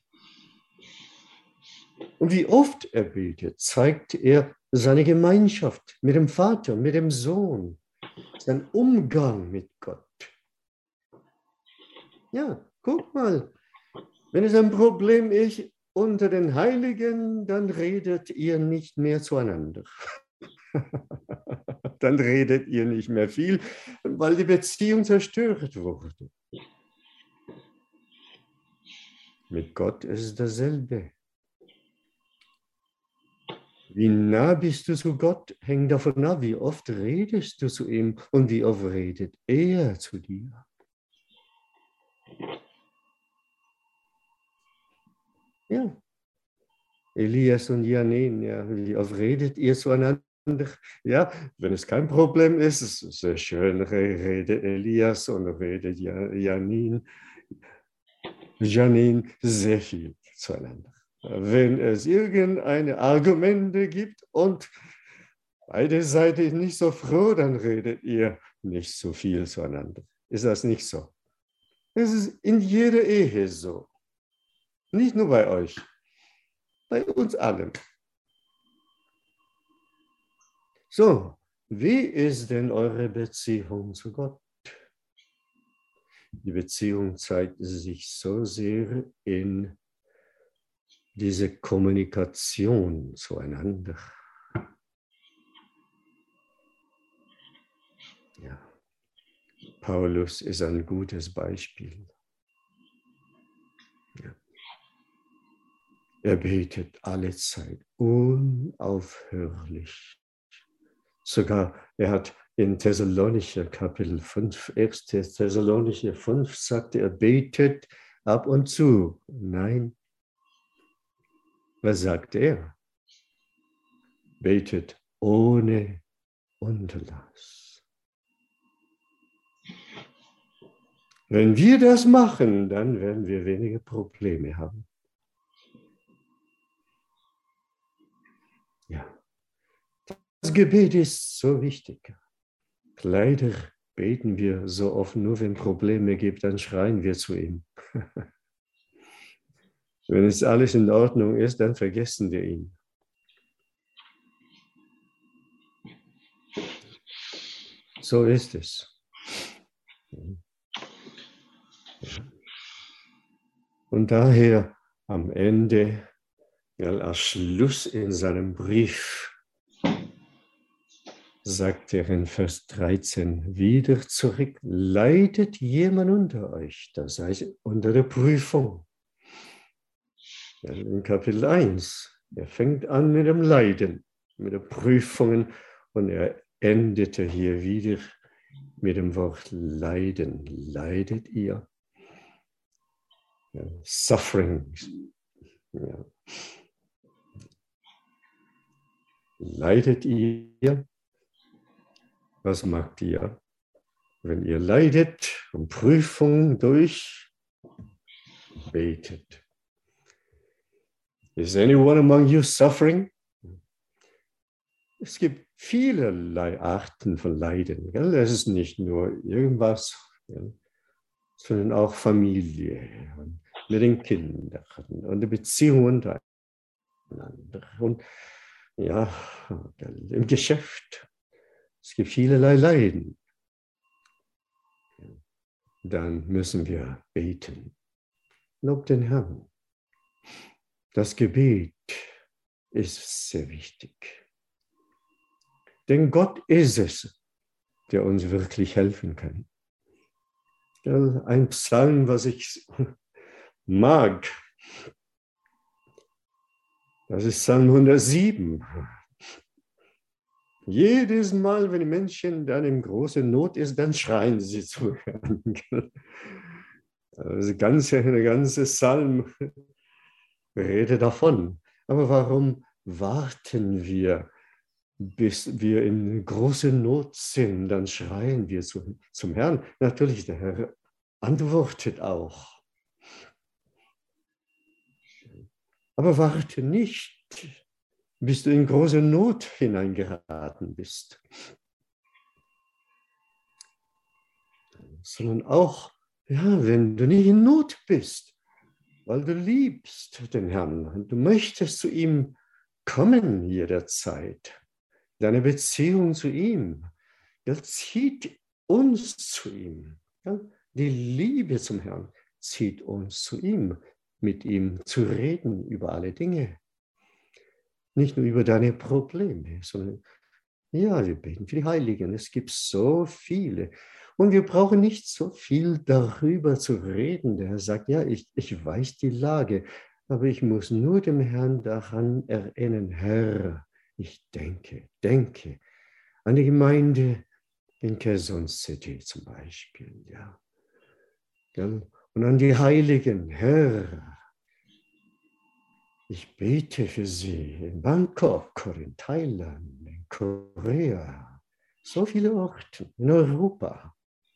Und wie oft er betet, zeigt er seine Gemeinschaft mit dem Vater, mit dem Sohn, sein Umgang mit Gott. Ja, guck mal, wenn es ein Problem ist unter den Heiligen, dann redet ihr nicht mehr zueinander. Dann redet ihr nicht mehr viel, weil die Beziehung zerstört wurde. Mit Gott ist es dasselbe. Wie nah bist du zu Gott, hängt davon ab, wie oft redest du zu ihm und wie oft redet er zu dir. Ja, Elias und Janin, ja, wie oft redet ihr zueinander? Ja, wenn es kein Problem ist, ist es sehr schön, redet Elias und redet Janin, Janin sehr viel zueinander. Wenn es irgendeine Argumente gibt und beide Seiten nicht so froh, dann redet ihr nicht so viel zueinander. Ist das nicht so? Es ist in jeder Ehe so. Nicht nur bei euch, bei uns allen. So, wie ist denn eure Beziehung zu Gott? Die Beziehung zeigt sich so sehr in diese Kommunikation zueinander. Ja. Paulus ist ein gutes Beispiel. Ja. Er betet alle Zeit unaufhörlich. Sogar, er hat in Thessalonicher Kapitel fünf, erster Thessalonicher fünf, sagte er, betet ab und zu. Nein. Was sagt er? Betet ohne Unterlass. Wenn wir das machen, dann werden wir weniger Probleme haben. Ja. Das Gebet ist so wichtig. Leider beten wir so oft nur, wenn es Probleme gibt, dann schreien wir zu ihm. Wenn es alles in Ordnung ist, dann vergessen wir ihn. So ist es. Und daher am Ende, ja, als Schluss in seinem Brief, sagt er in Vers dreizehn, wieder zurück, leidet jemand unter euch, das heißt unter der Prüfung. Ja, in Kapitel eins, er fängt an mit dem Leiden, mit den Prüfungen und er endete hier wieder mit dem Wort Leiden. Leidet ihr? Ja, suffering. Ja. Leidet ihr? Was macht ihr, wenn ihr leidet und Prüfungen durch? Betet. Is anyone among you suffering? Es gibt vielerlei Arten von Leiden. Gell? Es ist nicht nur irgendwas, gell? Sondern auch Familie und mit den Kindern und die Beziehungen untereinander und ja, gell? Im Geschäft. Es gibt vielerlei Leiden. Dann müssen wir beten. Lob den Herrn. Das Gebet ist sehr wichtig. Denn Gott ist es, der uns wirklich helfen kann. Ein Psalm, was ich mag, das ist Psalm hundertsieben. Jedes Mal, wenn die Menschen dann in großer Not ist, dann schreien sie zu Herrn. Also ganze, der ganze Psalm redet davon. Aber warum warten wir, bis wir in großer Not sind? Dann schreien wir zu, zum Herrn. Natürlich, der Herr antwortet auch. Aber warte nicht, bis du in große Not hineingeraten bist, sondern auch, ja, wenn du nicht in Not bist, weil du liebst den Herrn und du möchtest zu ihm kommen jederzeit. Deine Beziehung zu ihm, ja, zieht uns zu ihm. Ja, die Liebe zum Herrn zieht uns zu ihm, mit ihm zu reden über alle Dinge. Nicht nur über deine Probleme, sondern ja, wir beten für die Heiligen. Es gibt so viele. Und wir brauchen nicht so viel darüber zu reden. Der Herr sagt, ja, ich, ich weiß die Lage, aber ich muss nur dem Herrn daran erinnern, Herr, ich denke, denke an die Gemeinde in Quezon City zum Beispiel. Ja. Und an die Heiligen, Herr, ich bete für sie in Bangkok oder in Thailand, in Korea, so viele Orte in Europa.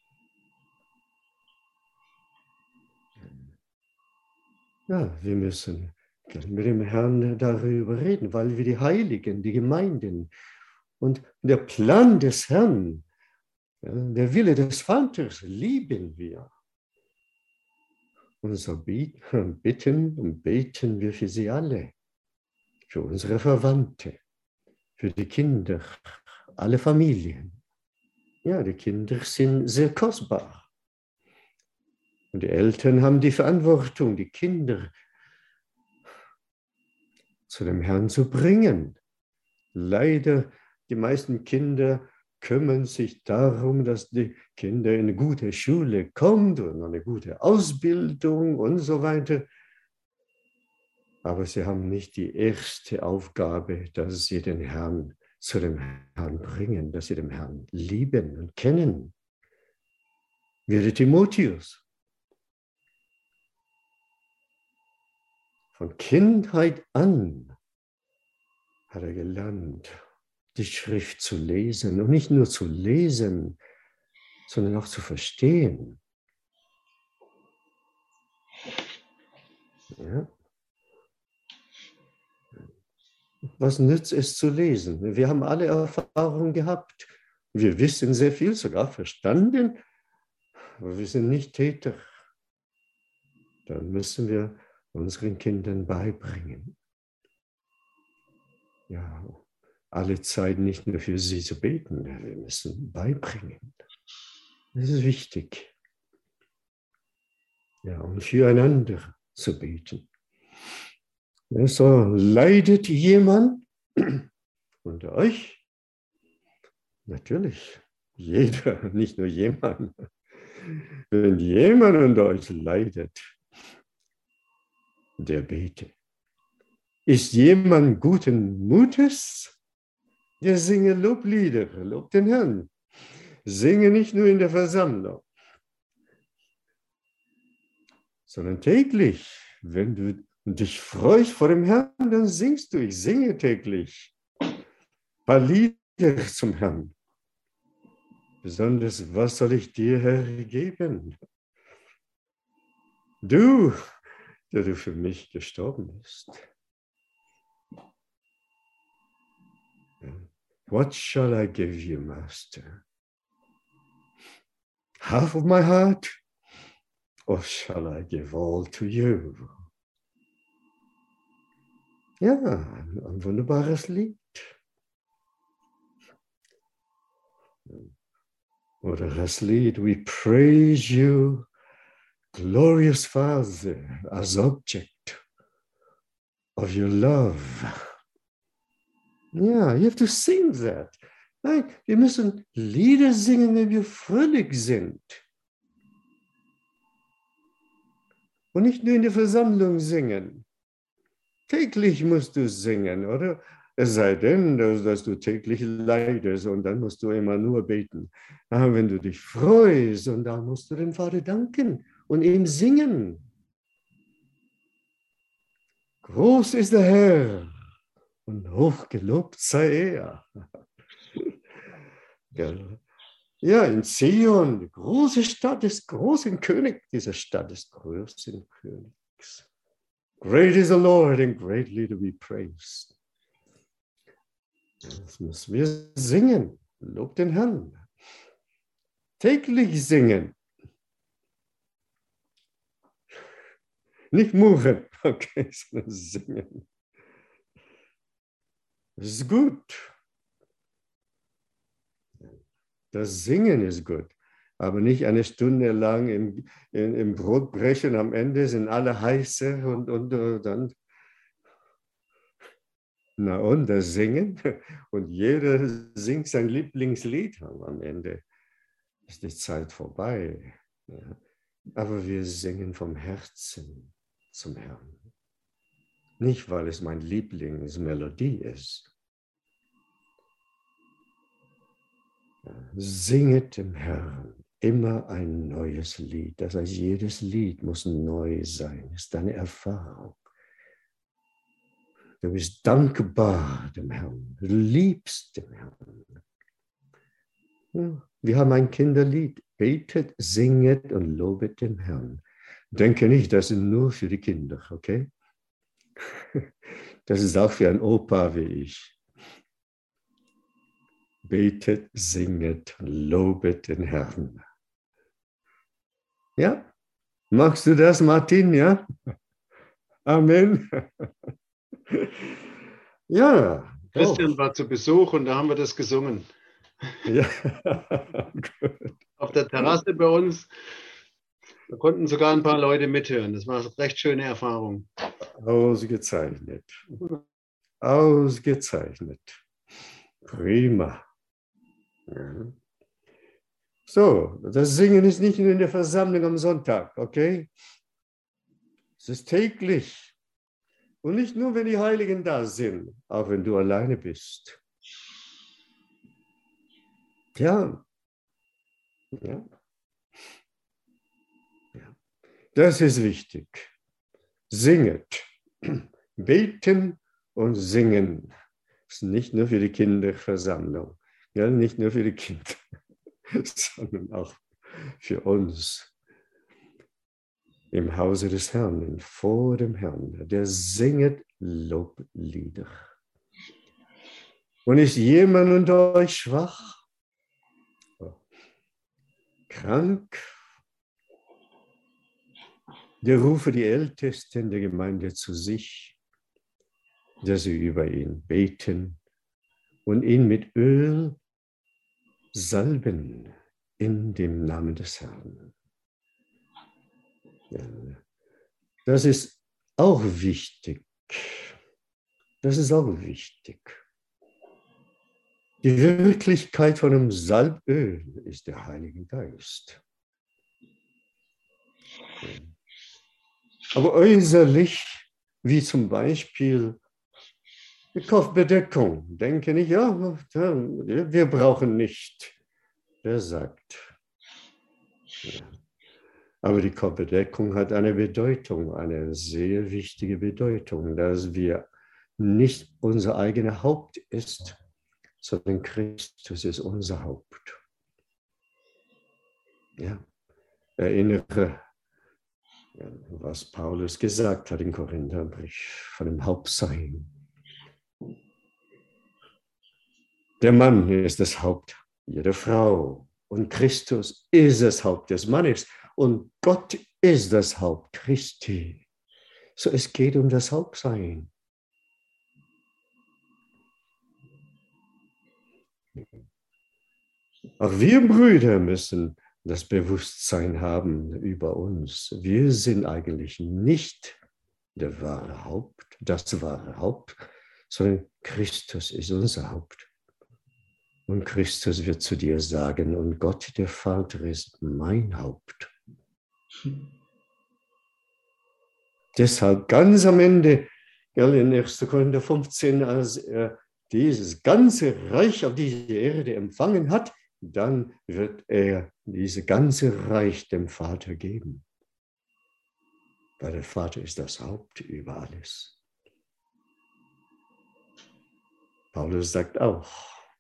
Ja, wir müssen mit dem Herrn darüber reden, weil wir die Heiligen, die Gemeinden und der Plan des Herrn, der Wille des Vaters lieben wir. Und so bitten und beten wir für sie alle, für unsere Verwandte, für die Kinder, alle Familien. Ja, die Kinder sind sehr kostbar. Und die Eltern haben die Verantwortung, die Kinder zu dem Herrn zu bringen. Leider, die meisten Kinder kümmern sich darum, dass die Kinder in eine gute Schule kommen und eine gute Ausbildung und so weiter. Aber sie haben nicht die erste Aufgabe, dass sie den Herrn zu dem Herrn bringen, dass sie den Herrn lieben und kennen. Wie der Timotheus. Von Kindheit an hat er gelernt, die Schrift zu lesen und nicht nur zu lesen, sondern auch zu verstehen. Ja. Was nützt es zu lesen? Wir haben alle Erfahrungen gehabt. Wir wissen sehr viel, sogar verstanden, aber wir sind nicht Täter. Dann müssen wir unseren Kindern beibringen. Ja, alle Zeit nicht nur für sie zu beten, wir müssen beibringen. Das ist wichtig. Ja, und füreinander zu beten. Ja, so leidet jemand unter euch? Natürlich, jeder, nicht nur jemand. Wenn jemand unter euch leidet, der bete. Ist jemand guten Mutes? Der singe Loblieder, lob den Herrn. Singe nicht nur in der Versammlung, sondern täglich. Wenn du dich freust vor dem Herrn, dann singst du. Ich singe täglich. paar Lieder zum Herrn. Besonders, was soll ich dir, Herr, geben? Du, der du für mich gestorben bist. What shall I give you, Master? Half of my heart, or shall I give all to you? Ja, ein, ein wunderbares Lied. Oder das Lied, we praise you, glorious Father, as object of your love. Ja, you have to sing that. Nein, wir müssen Lieder singen, wenn wir fröhlich sind. Und nicht nur in der Versammlung singen. Täglich musst du singen, oder? Es sei denn, dass, dass du täglich leidest und dann musst du immer nur beten. Aber wenn du dich freust, und dann musst du dem Vater danken und ihm singen. Groß ist der Herr und hochgelobt sei er. Ja, in Zion, die große Stadt des großen Königs, diese Stadt des größten Königs. Great is the Lord and greatly to be praised. Das müssen wir singen. Lob den Herrn. Täglich singen. Nicht murren, okay, sondern singen. Das ist gut. Das Singen ist gut. Aber nicht eine Stunde lang im, im, im Brotbrechen. Am Ende sind alle heiße und, und, und dann. Na und das Singen. Und jeder singt sein Lieblingslied. Aber am Ende ist die Zeit vorbei. Ja. Aber wir singen vom Herzen zum Herrn. Nicht, weil es meine Lieblingsmelodie ist. Singet dem Herrn immer ein neues Lied. Das heißt, jedes Lied muss neu sein. Das ist deine Erfahrung. Du bist dankbar dem Herrn. Du liebst den Herrn. Ja, wir haben ein Kinderlied. Betet, singet und lobet den Herrn. Denke nicht, das ist nur für die Kinder, okay? Das ist auch für einen Opa wie ich. Betet, singet, lobet den Herrn. Ja? Magst du das, Martin? Ja? Amen. Ja. Christian war zu Besuch und da haben wir das gesungen. Ja. Auf der Terrasse bei uns. Da konnten sogar ein paar Leute mithören. Das war eine recht schöne Erfahrung. Ausgezeichnet. Ausgezeichnet. Prima. Ja. So, das Singen ist nicht nur in der Versammlung am Sonntag, okay? Es ist täglich. Und nicht nur, wenn die Heiligen da sind, auch wenn du alleine bist. Ja. Ja. Ja. Das ist wichtig. Singet. Beten und singen. Das ist nicht nur für die Kinderversammlung. Ja, nicht nur für die Kinder, sondern auch für uns im Hause des Herrn, vor dem Herrn. Der singet Loblieder. Und ist jemand unter euch schwach, krank, der rufe die Ältesten der Gemeinde zu sich, dass sie über ihn beten und ihn mit Öl salben in dem Namen des Herrn. Das ist auch wichtig. Das ist auch wichtig. Die Wirklichkeit von einem Salböl ist der Heilige Geist. Aber äußerlich, wie zum Beispiel die Kopfbedeckung, denke ich, ja, wir brauchen nicht. Wer sagt? Ja. Aber die Kopfbedeckung hat eine Bedeutung, eine sehr wichtige Bedeutung, dass wir nicht unser eigenes Haupt ist, sondern Christus ist unser Haupt. Ja, erinnere, was Paulus gesagt hat im Korintherbrief von dem Hauptsein. Der Mann ist das Haupt jeder Frau und Christus ist das Haupt des Mannes und Gott ist das Haupt Christi. So, es geht um das Hauptsein. Auch wir Brüder müssen das Bewusstsein haben über uns. Wir sind eigentlich nicht der wahre Haupt, das wahre Haupt, sondern Christus ist unser Haupt. Und Christus wird zu dir sagen, und Gott, der Vater, ist mein Haupt. Deshalb ganz am Ende, in erster Korinther fünfzehn, als er dieses ganze Reich auf dieser Erde empfangen hat, dann wird er dieses ganze Reich dem Vater geben. Weil der Vater ist das Haupt über alles. Paulus sagt auch,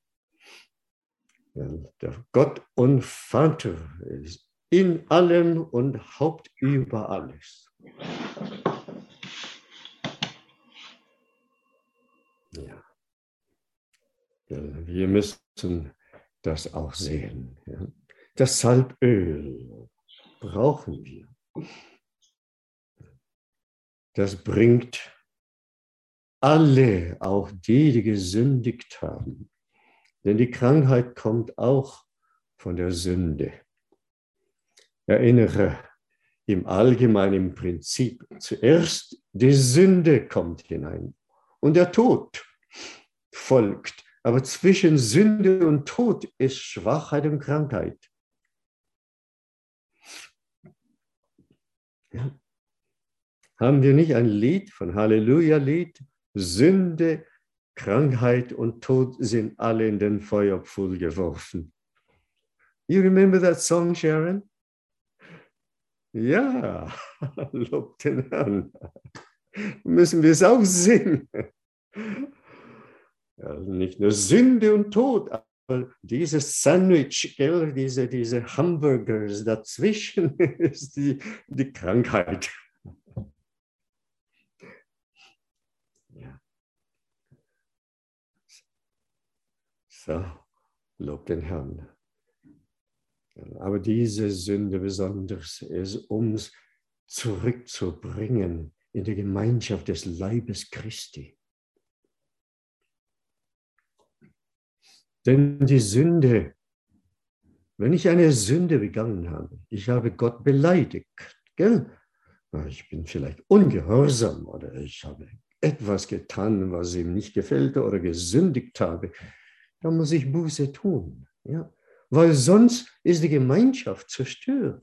der Gott und Vater ist in allem und Haupt über alles. Ja. Ja, wir müssen das auch sehen. Ja. Das Salböl brauchen wir. Das bringt alle, auch die, die gesündigt haben. Denn die Krankheit kommt auch von der Sünde. Erinnere im allgemeinen Prinzip, zuerst die Sünde kommt hinein und der Tod folgt. Aber zwischen Sünde und Tod ist Schwachheit und Krankheit. Ja. Haben wir nicht ein Lied von Halleluja-Lied? Sünde, Krankheit und Tod sind alle in den Feuerpfuhl geworfen. You remember that song, Sharon? Ja, lob den Herrn. Müssen wir es auch singen. Ja, nicht nur Sünde und Tod, aber dieses Sandwich, gell, diese, diese Hamburgers dazwischen ist die, die Krankheit. Ja. So, lob den Herrn. Aber diese Sünde besonders ist, um es zurückzubringen in die Gemeinschaft des Leibes Christi. Denn die Sünde, wenn ich eine Sünde begangen habe, ich habe Gott beleidigt, gell? Ich bin vielleicht ungehorsam oder ich habe etwas getan, was ihm nicht gefällt oder gesündigt habe, dann muss ich Buße tun, ja? Weil sonst ist die Gemeinschaft zerstört.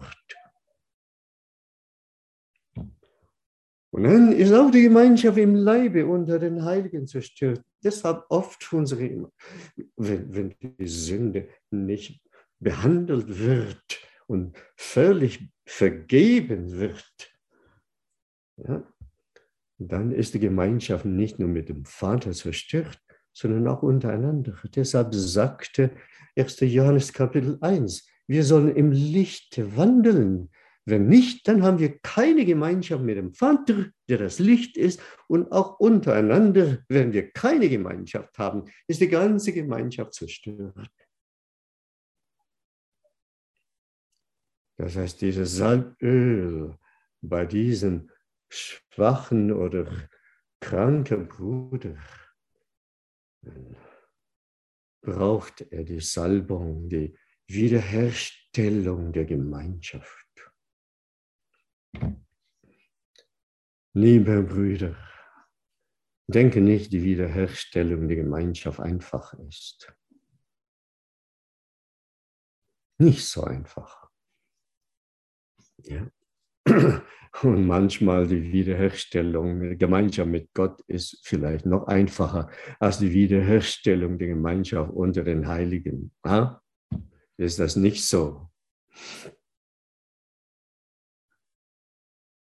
Und dann ist auch die Gemeinschaft im Leibe unter den Heiligen zerstört. Deshalb oft unsere, wenn, wenn die Sünde nicht behandelt wird und völlig vergeben wird, ja, dann ist die Gemeinschaft nicht nur mit dem Vater zerstört, sondern auch untereinander. Deshalb sagte erster Johannes Kapitel eins, wir sollen im Licht wandeln. Wenn nicht, dann haben wir keine Gemeinschaft mit dem Vater, der das Licht ist, und auch untereinander, wenn wir keine Gemeinschaft haben, ist die ganze Gemeinschaft zerstört. Das heißt, dieses Salböl bei diesen schwachen oder kranken Bruder braucht er die Salbung, die Wiederherstellung der Gemeinschaft. Liebe Brüder, denke nicht, die Wiederherstellung der Gemeinschaft einfach ist. Nicht so einfach. Ja. Und manchmal die Wiederherstellung der Gemeinschaft mit Gott ist vielleicht noch einfacher als die Wiederherstellung der Gemeinschaft unter den Heiligen. Ja? Ist das nicht so?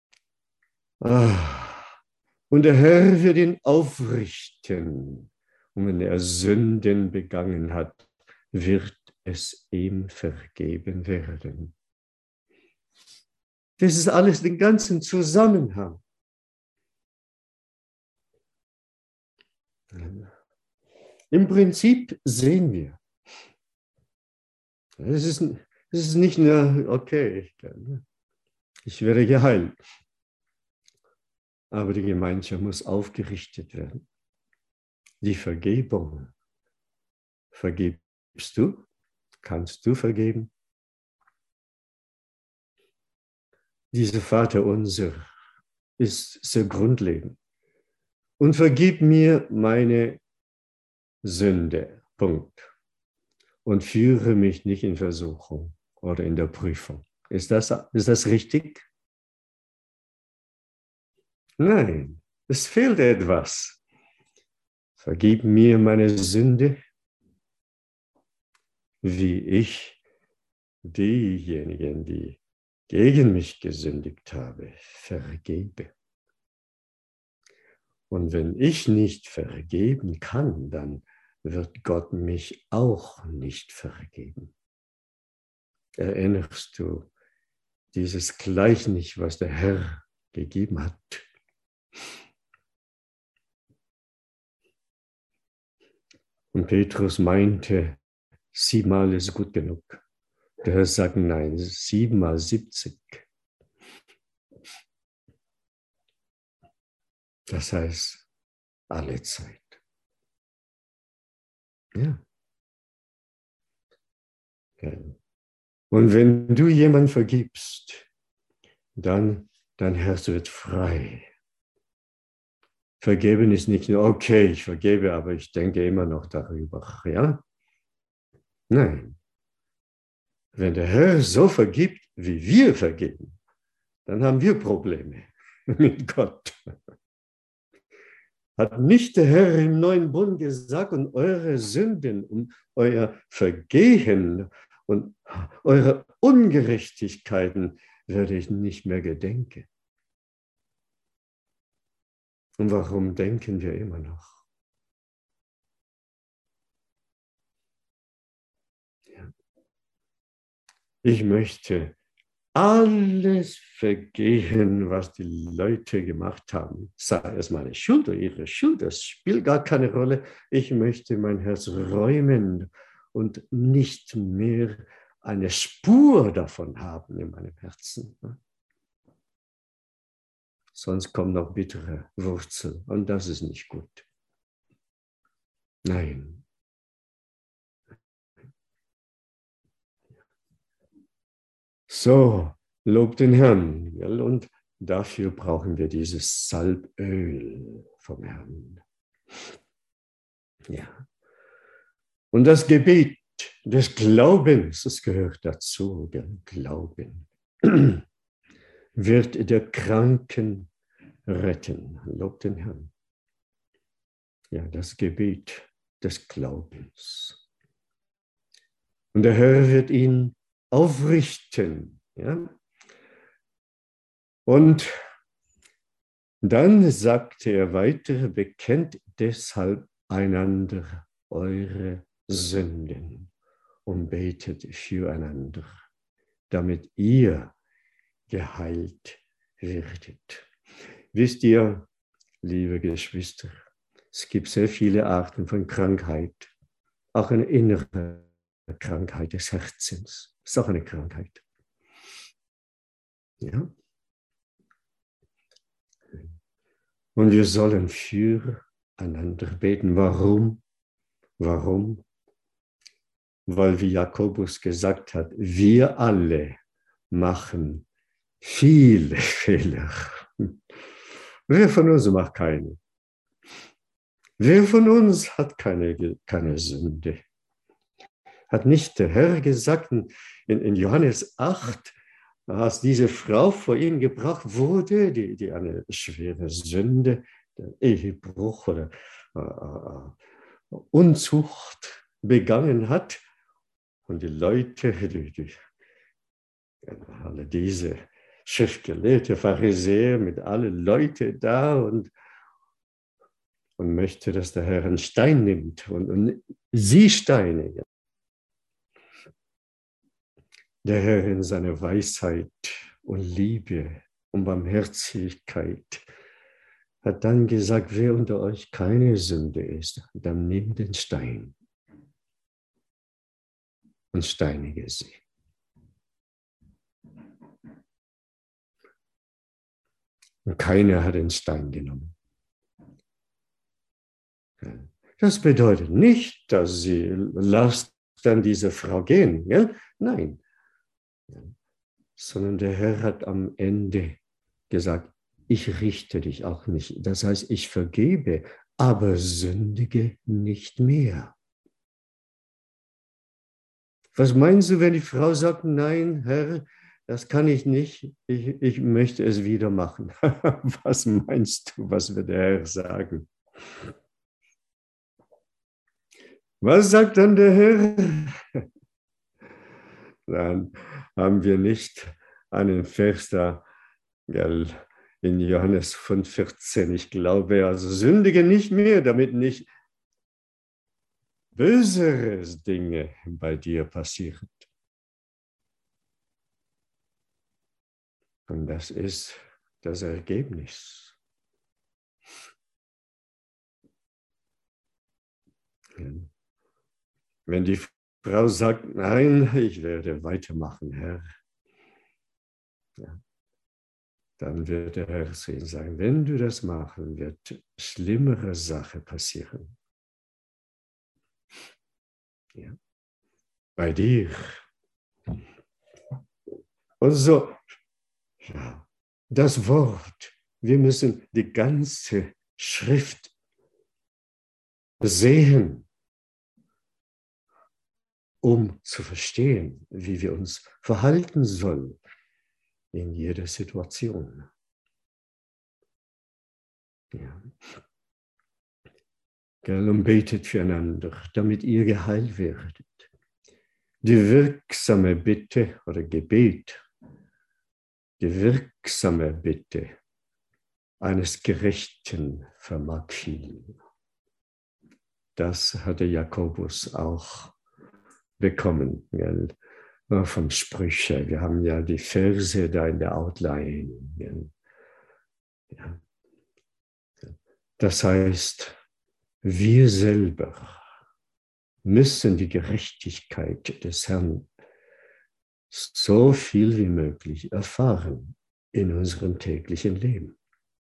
Ah. Und der Herr wird ihn aufrichten Und wenn er Sünden begangen hat, wird es ihm vergeben werden. Das ist alles den ganzen Zusammenhang. Im Prinzip sehen wir, es ist, es ist nicht nur, okay, ich, ich werde geheilt, aber die Gemeinschaft muss aufgerichtet werden. Die Vergebung, vergibst du? Kannst du vergeben? Dieser Vater unser ist sehr grundlegend. Und vergib mir meine Sünde, Punkt. Und führe mich nicht in Versuchung oder in der Prüfung. Ist das, ist das richtig? Nein, es fehlt etwas. Vergib mir meine Sünde, wie ich diejenigen, die gegen mich gesündigt habe, vergebe. Und wenn ich nicht vergeben kann, dann wird Gott mich auch nicht vergeben. Erinnerst du dieses Gleichnis, was der Herr gegeben hat? Und Petrus meinte, siebenmal ist gut genug. Der Herr sagt, nein, siebenmal siebzig. Das heißt, alle Zeit. Ja. Und wenn du jemanden vergibst, dann dein Herz wird frei. Vergeben ist nicht nur, okay, ich vergebe, aber ich denke immer noch darüber. Ja? Nein. Wenn der Herr so vergibt, wie wir vergeben, dann haben wir Probleme mit Gott. Hat nicht der Herr im neuen Bund gesagt, und eure Sünden und euer Vergehen und eure Ungerechtigkeiten werde ich nicht mehr gedenken. Und warum denken wir immer noch? Ja. Ich möchte alles vergehen, was die Leute gemacht haben. Sei es meine Schuld oder ihre Schuld, das spielt gar keine Rolle. Ich möchte mein Herz räumen und nicht mehr eine Spur davon haben in meinem Herzen. Sonst kommt noch bittere Wurzel und das ist nicht gut. Nein. So, lob den Herrn. Und dafür brauchen wir dieses Salböl vom Herrn. Ja. Und das Gebet des Glaubens, das gehört dazu, der Glauben, wird der Kranken retten. Lob den Herrn. Ja, das Gebet des Glaubens. Und der Herr wird ihn aufrichten. Ja? Und dann sagte er weiter, bekennt deshalb einander eure Sünden und betet füreinander, damit ihr geheilt werdet. Wisst ihr, liebe Geschwister, es gibt sehr viele Arten von Krankheit, auch eine innere Krankheit des Herzens. Das ist auch eine Krankheit. Ja? Und wir sollen füreinander beten. Warum? Warum? Weil, wie Jakobus gesagt hat, wir alle machen viele Fehler. Wer von uns macht keine? Wer von uns hat keine, keine Sünde? Hat nicht der Herr gesagt in, in Johannes acht, als diese Frau vor ihn gebracht wurde, die, die eine schwere Sünde, der Ehebruch oder äh, Unzucht begangen hat, und die Leute, die, die, alle diese schriftgelehrte Pharisäer mit allen Leuten da, und, und möchte, dass der Herr einen Stein nimmt und, und sie Steine. Der Herr in seiner Weisheit und Liebe und Barmherzigkeit hat dann gesagt, wer unter euch keine Sünde ist, dann nimm den Stein und steinige sie. Und keiner hat den Stein genommen. Das bedeutet nicht, dass sie lasst dann diese Frau gehen. Ja? Nein. Sondern der Herr hat am Ende gesagt, ich richte dich auch nicht. Das heißt, ich vergebe, aber sündige nicht mehr. Was meinst du, wenn die Frau sagt, nein, Herr, das kann ich nicht, ich, ich möchte es wieder machen. Was meinst du, was wird der Herr sagen? Was sagt dann der Herr? Dann haben wir nicht einen Vers da, gell, in Johannes fünf vierzehn. Ich glaube, also sündige nicht mehr, damit nicht böseres Dinge bei dir passieren. Und das ist das Ergebnis. Wenn die Frau sagt, nein, ich werde weitermachen, Herr, ja, dann wird der Herr sehen, sagen, wenn du das machen, wird schlimmere Sache passieren. Ja. Bei dir. Und so, ja, das Wort, wir müssen die ganze Schrift sehen, um zu verstehen, wie wir uns verhalten sollen in jeder Situation. Ja. Und betet füreinander, damit ihr geheilt werdet. Die wirksame Bitte oder Gebet, die wirksame Bitte eines Gerechten vermag viel. Das hatte Jakobus auch bekommen, gell? Von Sprüche. Wir haben ja die Verse da in der Outline. Gell? Ja. Das heißt, wir selber müssen die Gerechtigkeit des Herrn so viel wie möglich erfahren in unserem täglichen Leben.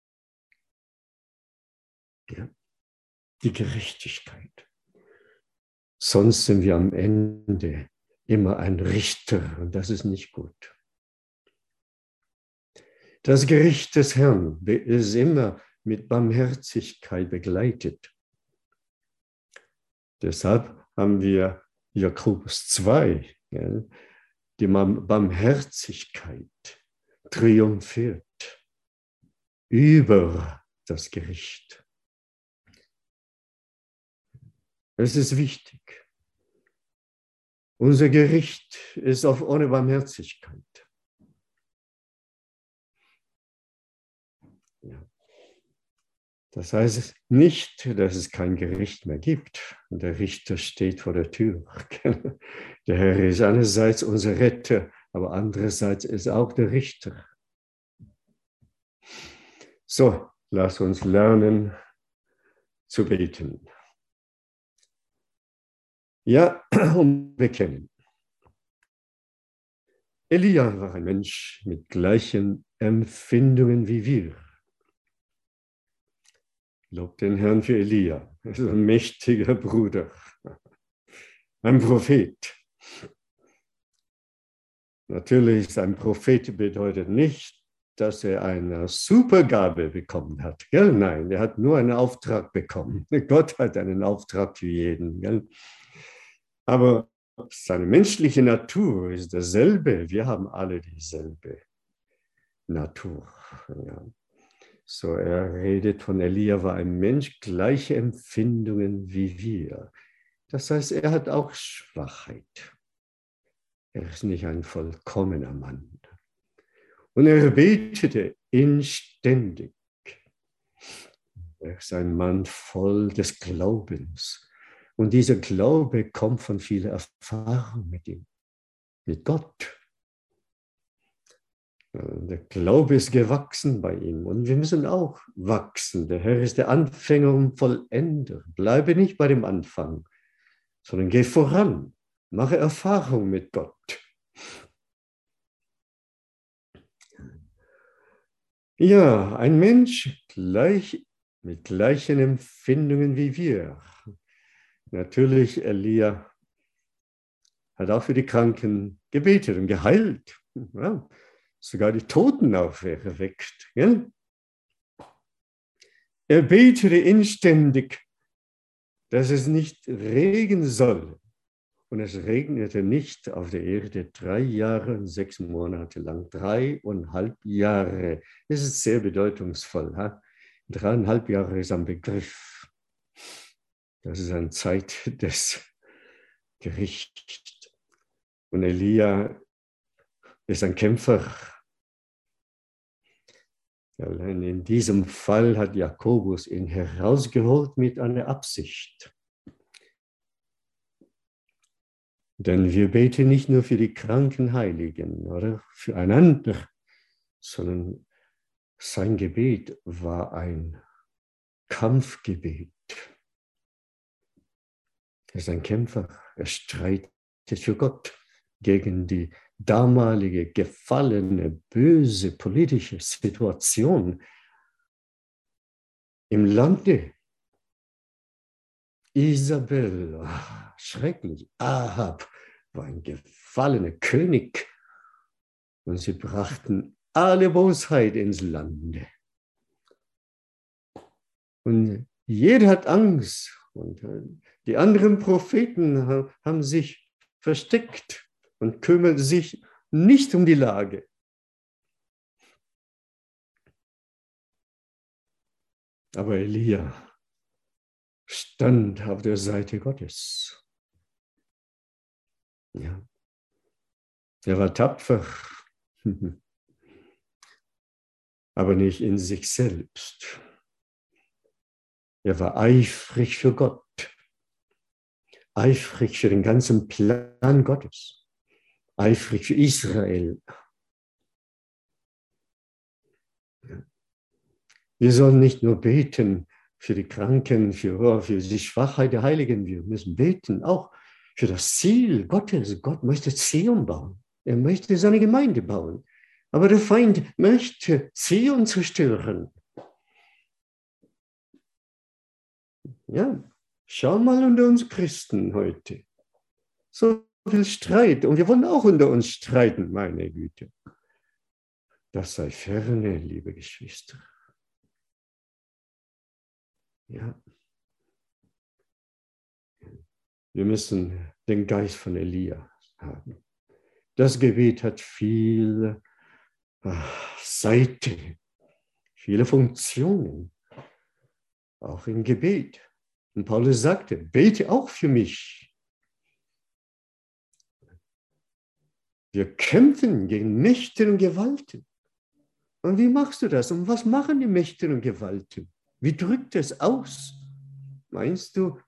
Ja. Die Gerechtigkeit. Sonst sind wir am Ende immer ein Richter und das ist nicht gut. Das Gericht des Herrn ist immer mit Barmherzigkeit begleitet. Deshalb haben wir Jakobus zwei, ja, die Barmherzigkeit triumphiert über das Gericht. Es ist wichtig. Unser Gericht ist oft ohne Barmherzigkeit. Ja. Das heißt nicht, dass es kein Gericht mehr gibt. Der Richter steht vor der Tür. Der Herr ist einerseits unser Retter, aber andererseits ist auch der Richter. So, lass uns lernen zu beten. Ja, und bekennen. Elia war ein Mensch mit gleichen Empfindungen wie wir. Lob den Herrn für Elia. Er ist ein mächtiger Bruder, ein Prophet. Natürlich, ein Prophet bedeutet nicht, dass er eine Supergabe bekommen hat. Gell? Nein, er hat nur einen Auftrag bekommen. Gott hat einen Auftrag für jeden. Gell? Aber seine menschliche Natur ist dasselbe. Wir haben alle dieselbe Natur. Ja. So, er redet von Elia, war ein Mensch, gleiche Empfindungen wie wir. Das heißt, er hat auch Schwachheit. Er ist nicht ein vollkommener Mann. Und er betete inständig. Er ist ein Mann voll des Glaubens. Und dieser Glaube kommt von vieler Erfahrung mit ihm, mit Gott. Der Glaube ist gewachsen bei ihm und wir müssen auch wachsen. Der Herr ist der Anfänger und Vollender. Bleibe nicht bei dem Anfang, sondern geh voran. Mache Erfahrung mit Gott. Ja, ein Mensch gleich, mit gleichen Empfindungen wie wir. Natürlich, Elia hat auch für die Kranken gebetet und geheilt. Ja, sogar die Toten auferweckt. Ja? Er betete inständig, dass es nicht regnen soll. Und es regnete nicht auf der Erde drei Jahre und sechs Monate lang. Dreieinhalb Jahre. Das ist sehr bedeutungsvoll. Ha? Dreieinhalb Jahre ist ein Begriff. Das ist eine Zeit des Gerichts. Und Elia ist ein Kämpfer. Allein in diesem Fall hat Jakobus ihn herausgeholt mit einer Absicht. Denn wir beten nicht nur für die kranken Heiligen oder für einander, sondern sein Gebet war ein Kampfgebet. Er ist ein Kämpfer, er streitet für Gott gegen die damalige gefallene, böse politische Situation im Lande. Isabel, ach, schrecklich, Ahab war ein gefallener König und sie brachten alle Bosheit ins Lande. Und jeder hat Angst und die anderen Propheten haben sich versteckt und kümmern sich nicht um die Lage. Aber Elia stand auf der Seite Gottes. Ja. Er war tapfer, aber nicht in sich selbst. Er war eifrig für Gott, eifrig für den ganzen Plan Gottes, eifrig für Israel. Ja. Wir sollen nicht nur beten für die Kranken, für, für die Schwachheit der Heiligen. Wir müssen beten auch für das Ziel Gottes. Gott möchte Zion bauen. Er möchte seine Gemeinde bauen. Aber der Feind möchte Zion zerstören. Ja, schau mal unter uns Christen heute. So viel Streit. Und wir wollen auch unter uns streiten, meine Güte. Das sei ferne, liebe Geschwister. Ja. Wir müssen den Geist von Elia haben. Das Gebet hat viele Seiten, viele Funktionen, auch im Gebet. Und Paulus sagte, bete auch für mich. Wir kämpfen gegen Mächte und Gewalten. Und wie machst du das? Und was machen die Mächte und Gewalten? Wie drückt es aus? Meinst du,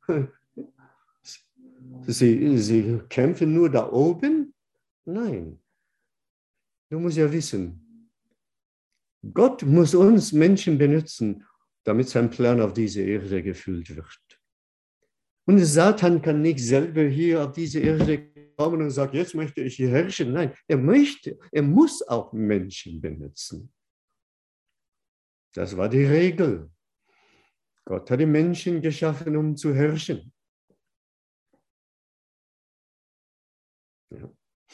sie, sie kämpfen nur da oben? Nein. Du musst ja wissen, Gott muss uns Menschen benutzen, damit sein Plan auf diese Erde gefüllt wird. Und Satan kann nicht selber hier auf diese Erde kommen und sagen, jetzt möchte ich hier herrschen. Nein, er möchte, er muss auch Menschen benutzen. Das war die Regel. Gott hat die Menschen geschaffen, um zu herrschen. Ja.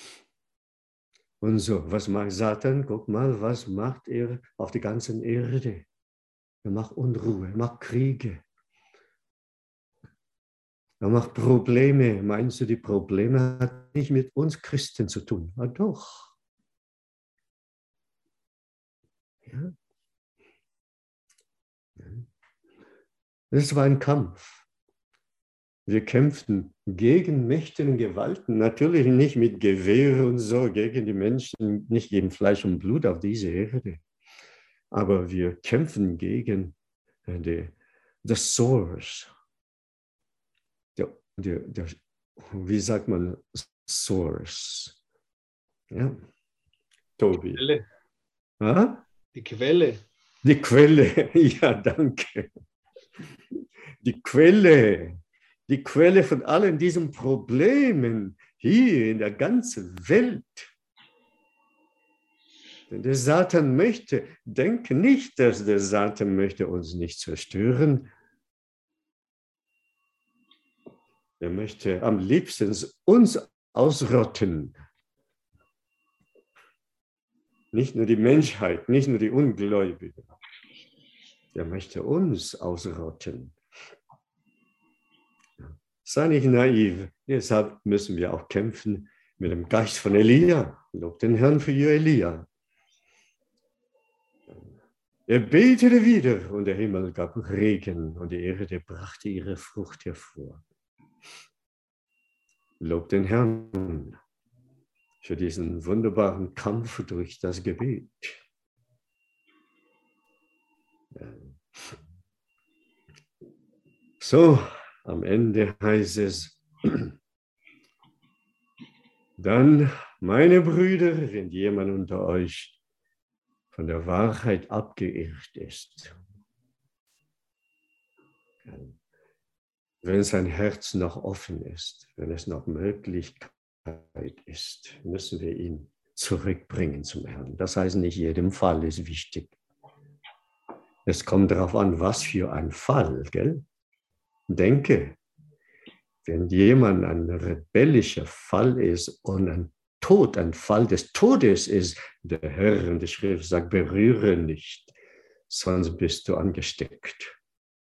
Und so, was macht Satan? Guck mal, was macht er auf der ganzen Erde? Er macht Unruhe, er macht Kriege. Er macht Probleme. Meinst du, die Probleme hat nicht mit uns Christen zu tun? Ja, doch. Ja. Das war ein Kampf. Wir kämpften gegen Mächte und Gewalten, natürlich nicht mit Gewehr und so, gegen die Menschen, nicht gegen Fleisch und Blut auf dieser Erde. Aber wir kämpfen gegen die the source. Der, der, der, wie sagt man source? Ja, Tobi. Die Quelle. Ah? Die Quelle. Die Quelle, ja, danke. Die Quelle, die Quelle von allen diesen Problemen hier in der ganzen Welt. Denn der Satan möchte, denke nicht, dass der Satan möchte uns nicht zerstören. Er möchte am liebsten uns ausrotten. Nicht nur die Menschheit, nicht nur die Ungläubigen. Er möchte uns ausrotten. Sei nicht naiv. Deshalb müssen wir auch kämpfen mit dem Geist von Elia. Lob den Herrn für ihr Elia. Er betete wieder und der Himmel gab Regen und die Erde brachte ihre Frucht hervor. Lob den Herrn für diesen wunderbaren Kampf durch das Gebet. So, am Ende heißt es, dann, meine Brüder, wenn jemand unter euch von der Wahrheit abgeirrt ist, wenn sein Herz noch offen ist, wenn es noch Möglichkeit ist, müssen wir ihn zurückbringen zum Herrn. Das heißt, nicht jedem Fall ist wichtig. Es kommt darauf an, was für ein Fall, gell? Denke, wenn jemand ein rebellischer Fall ist und ein Tod, ein Fall des Todes ist, der Herr in der Schrift sagt, berühre nicht, sonst bist du angesteckt.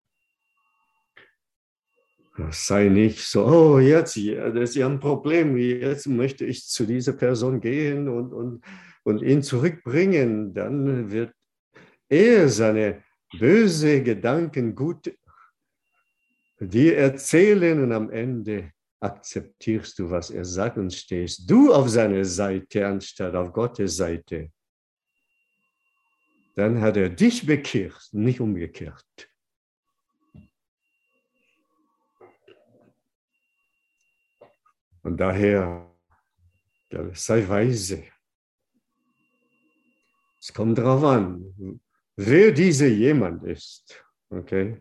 Sei nicht so, oh, jetzt, das ist ja ein Problem, jetzt möchte ich zu dieser Person gehen und, und, und ihn zurückbringen. Dann wird er seine bösen Gedanken gut dir erzählen und am Ende akzeptierst du, was er sagt und stehst du auf seiner Seite anstatt auf Gottes Seite. Dann hat er dich bekehrt, nicht umgekehrt. Und daher, ja, sei weise. Es kommt darauf an, wer dieser jemand ist. Okay?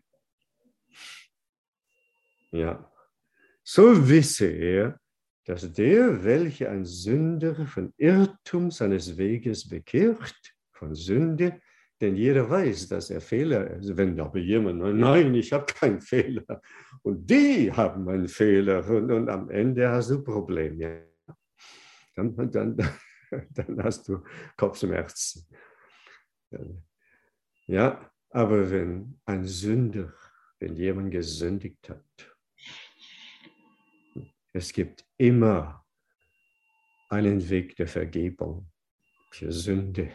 Ja. So wisse er, dass der, welcher ein Sünder von Irrtum seines Weges bekehrt, von Sünde, denn jeder weiß, dass er Fehler ist. Wenn aber jemand, nein, ich habe keinen Fehler. Und die haben einen Fehler. Und, und am Ende hast du Probleme. Dann, dann, dann hast du Kopfschmerzen. Ja, aber wenn ein Sünder, wenn jemand gesündigt hat, es gibt immer einen Weg der Vergebung für Sünde.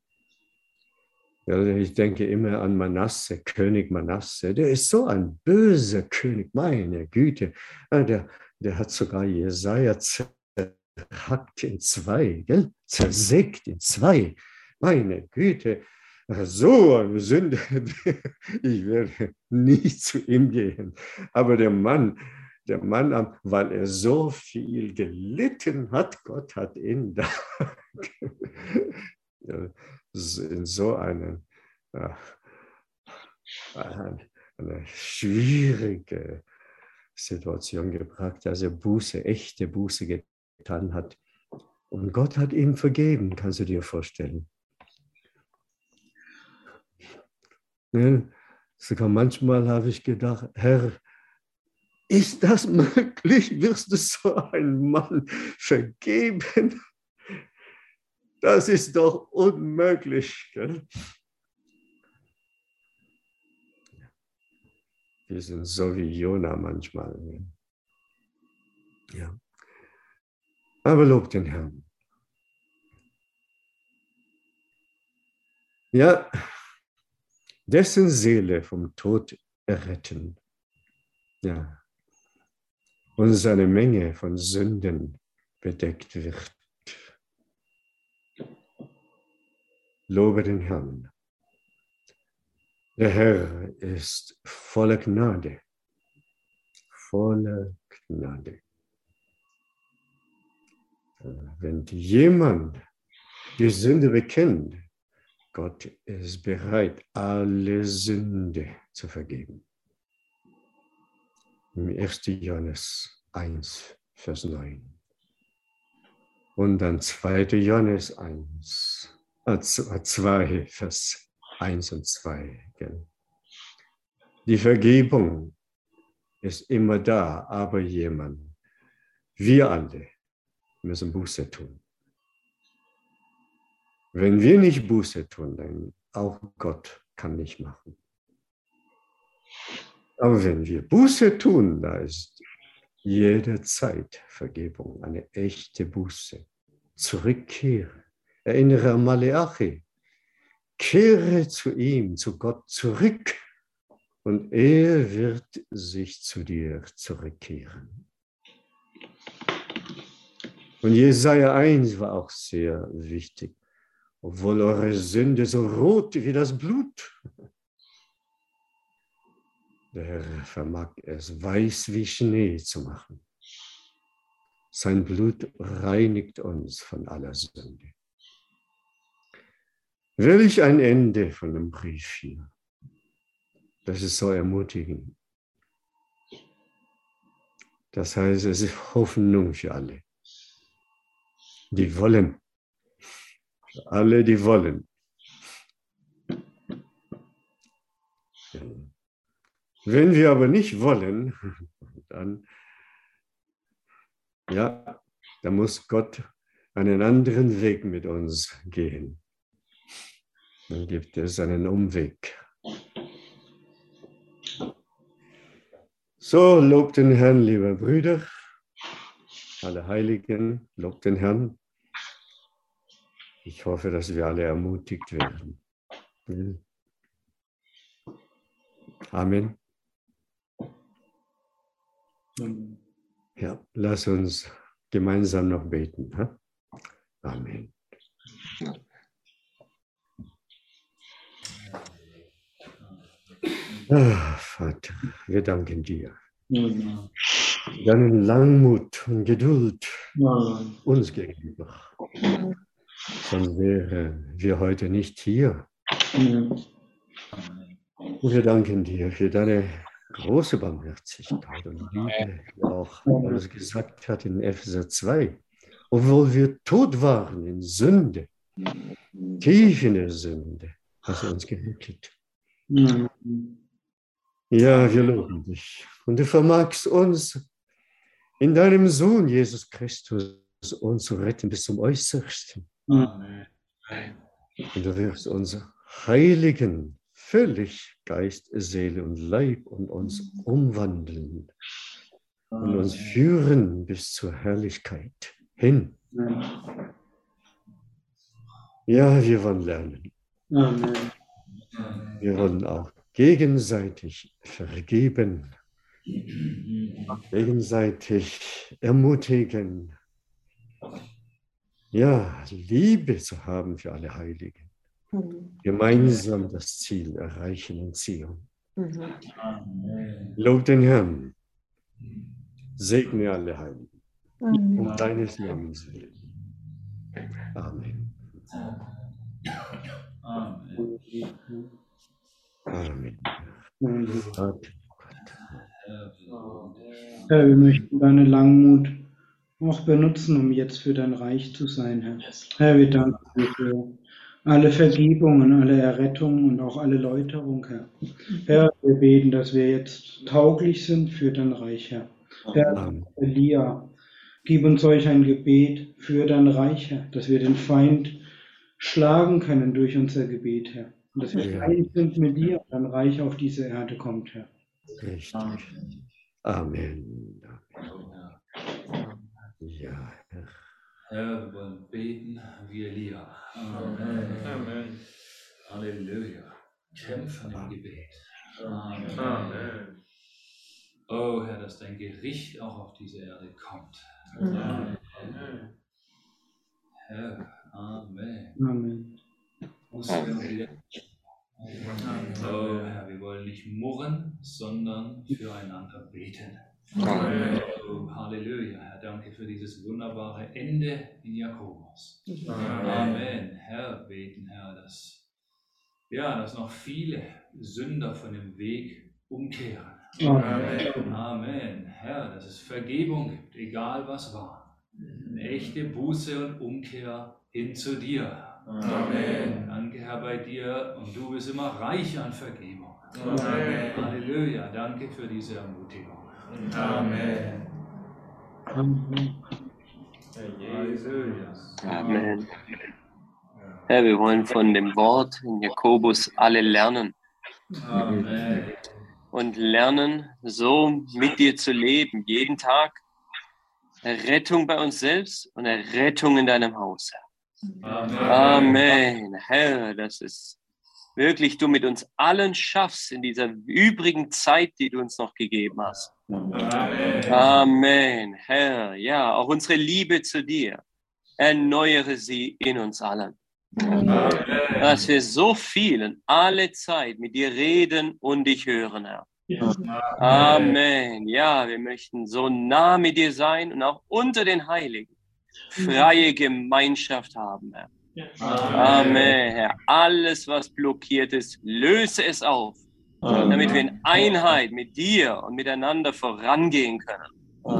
Ja, ich denke immer an Manasse, König Manasse. Der ist so ein böser König, meine Güte. Der, der hat sogar Jesaja zerhackt in zwei, gell? Zersägt in zwei. Meine Güte, so eine Sünde. Ich werde nie zu ihm gehen. Aber der Mann, der Mann, weil er so viel gelitten hat, Gott hat ihn da in so eine, eine schwierige Situation gebracht, dass er Buße, echte Buße getan hat. Und Gott hat ihm vergeben, kannst du dir vorstellen. Sogar manchmal habe ich gedacht, Herr, ist das möglich? Wirst du so einen Mann vergeben? Das ist doch unmöglich. Gell? Wir sind so wie Jona manchmal. Ja. Aber lob den Herrn. Ja, dessen Seele vom Tod erretten. Ja. Und seine Menge von Sünden bedeckt wird. Lobe den Herrn. Der Herr ist voller Gnade, voller Gnade. Wenn jemand die Sünde bekennt, Gott ist bereit, alle Sünde zu vergeben. Im ersten Johannes eins, Vers neun. Und dann zweiten Johannes eins, äh, zwei, Vers eins und zwei. Gell? Die Vergebung ist immer da, aber jemand, wir alle, müssen Buße tun. Wenn wir nicht Buße tun, dann auch Gott kann nicht machen. Aber wenn wir Buße tun, da ist jederzeit Vergebung, eine echte Buße. Zurückkehre. Erinnere an Maleachi. Kehre zu ihm, zu Gott zurück und er wird sich zu dir zurückkehren. Und Jesaja eins war auch sehr wichtig. Obwohl eure Sünde so rot wie das Blut. Der Herr vermag es weiß wie Schnee zu machen. Sein Blut reinigt uns von aller Sünde. Welch ein Ende von dem Brief hier. Das ist so ermutigend. Das heißt, es ist Hoffnung für alle. Die wollen. Für alle, die wollen. Wenn wir aber nicht wollen, dann, ja, dann muss Gott einen anderen Weg mit uns gehen. Dann gibt es einen Umweg. So, lobt den Herrn, liebe Brüder, alle Heiligen, lobt den Herrn. Ich hoffe, dass wir alle ermutigt werden. Amen. Ja, lass uns gemeinsam noch beten. Ha? Amen. Ah, Vater, wir danken dir. Ja. Deinen Langmut und Geduld Ja. uns gegenüber. Sonst wären wir heute nicht hier. Ja. Und wir danken dir für deine große Barmherzigkeit und Liebe, wie auch Paulus gesagt hat in Epheser zwei. Obwohl wir tot waren in Sünde, tief in der Sünde, hast du uns gerettet. Ja. Ja, wir loben dich. Und du vermagst uns in deinem Sohn Jesus Christus uns zu retten bis zum Äußersten. Amen. Und du wirst uns heiligen, völlig Geist, Seele und Leib und uns umwandeln und uns führen bis zur Herrlichkeit hin. Ja, wir wollen lernen. Amen. Wir wollen auch gegenseitig vergeben, gegenseitig ermutigen. Ja, Liebe zu haben für alle Heiligen. Gemeinsam das Ziel erreichen in Zion. Lob den Herrn. Segne alle Heiligen. Um deines Namens willen. Amen. Amen. Amen. Gott. Herr, wir möchten deine Langmut auch benutzen, um jetzt für dein Reich zu sein, Herr. Herr, wir danken dir für alle Vergebungen, alle Errettungen und auch alle Läuterung, Herr. Herr, wir beten, dass wir jetzt tauglich sind für dein Reich, Herr. Herr, Elia, gib uns solch ein Gebet für dein Reich, Herr, dass wir den Feind schlagen können durch unser Gebet, Herr. Und dass wir Ja. eins sind mit dir und dein Reich auf diese Erde kommt, Herr. Richtig. Amen. Amen. Ja, Herr. Herr, wir wollen beten wie Elia. Amen. Amen. Halleluja. Kämpfen im Gebet. Amen. Amen. Oh Herr, dass dein Gericht auch auf diese Erde kommt. Amen. Herr, Amen. Amen. Muss wir wieder Oh Herr, wir wollen nicht murren, sondern füreinander beten. Amen. Oh, Halleluja, Herr, danke für dieses wunderbare Ende in Jakobus. Amen. Amen. Herr, beten, Herr, dass, ja, dass noch viele Sünder von dem Weg umkehren. Amen. Amen. Herr, dass es Vergebung gibt, egal was war. Eine echte Buße und Umkehr hin zu dir. Amen. Danke, Herr, bei dir und du bist immer reich an Vergebung. Amen. Halleluja, danke für diese Ermutigung. Amen. Amen. Halleluja. Amen. Herr, wir wollen von dem Wort in Jakobus alle lernen. Amen. Und lernen, so mit dir zu leben, jeden Tag. Errettung bei uns selbst und Errettung in deinem Haus, Herr. Amen. Amen. Herr, dass es wirklich du mit uns allen schaffst in dieser übrigen Zeit, die du uns noch gegeben hast. Amen. Amen. Herr, ja, auch unsere Liebe zu dir, erneuere sie in uns allen. Amen. Dass wir so viel und alle Zeit mit dir reden und dich hören, Herr. Amen. Ja, wir möchten so nah mit dir sein und auch unter den Heiligen freie Gemeinschaft haben, Herr. Amen, Herr. Alles, was blockiert ist, löse es auf, damit wir in Einheit mit dir und miteinander vorangehen können.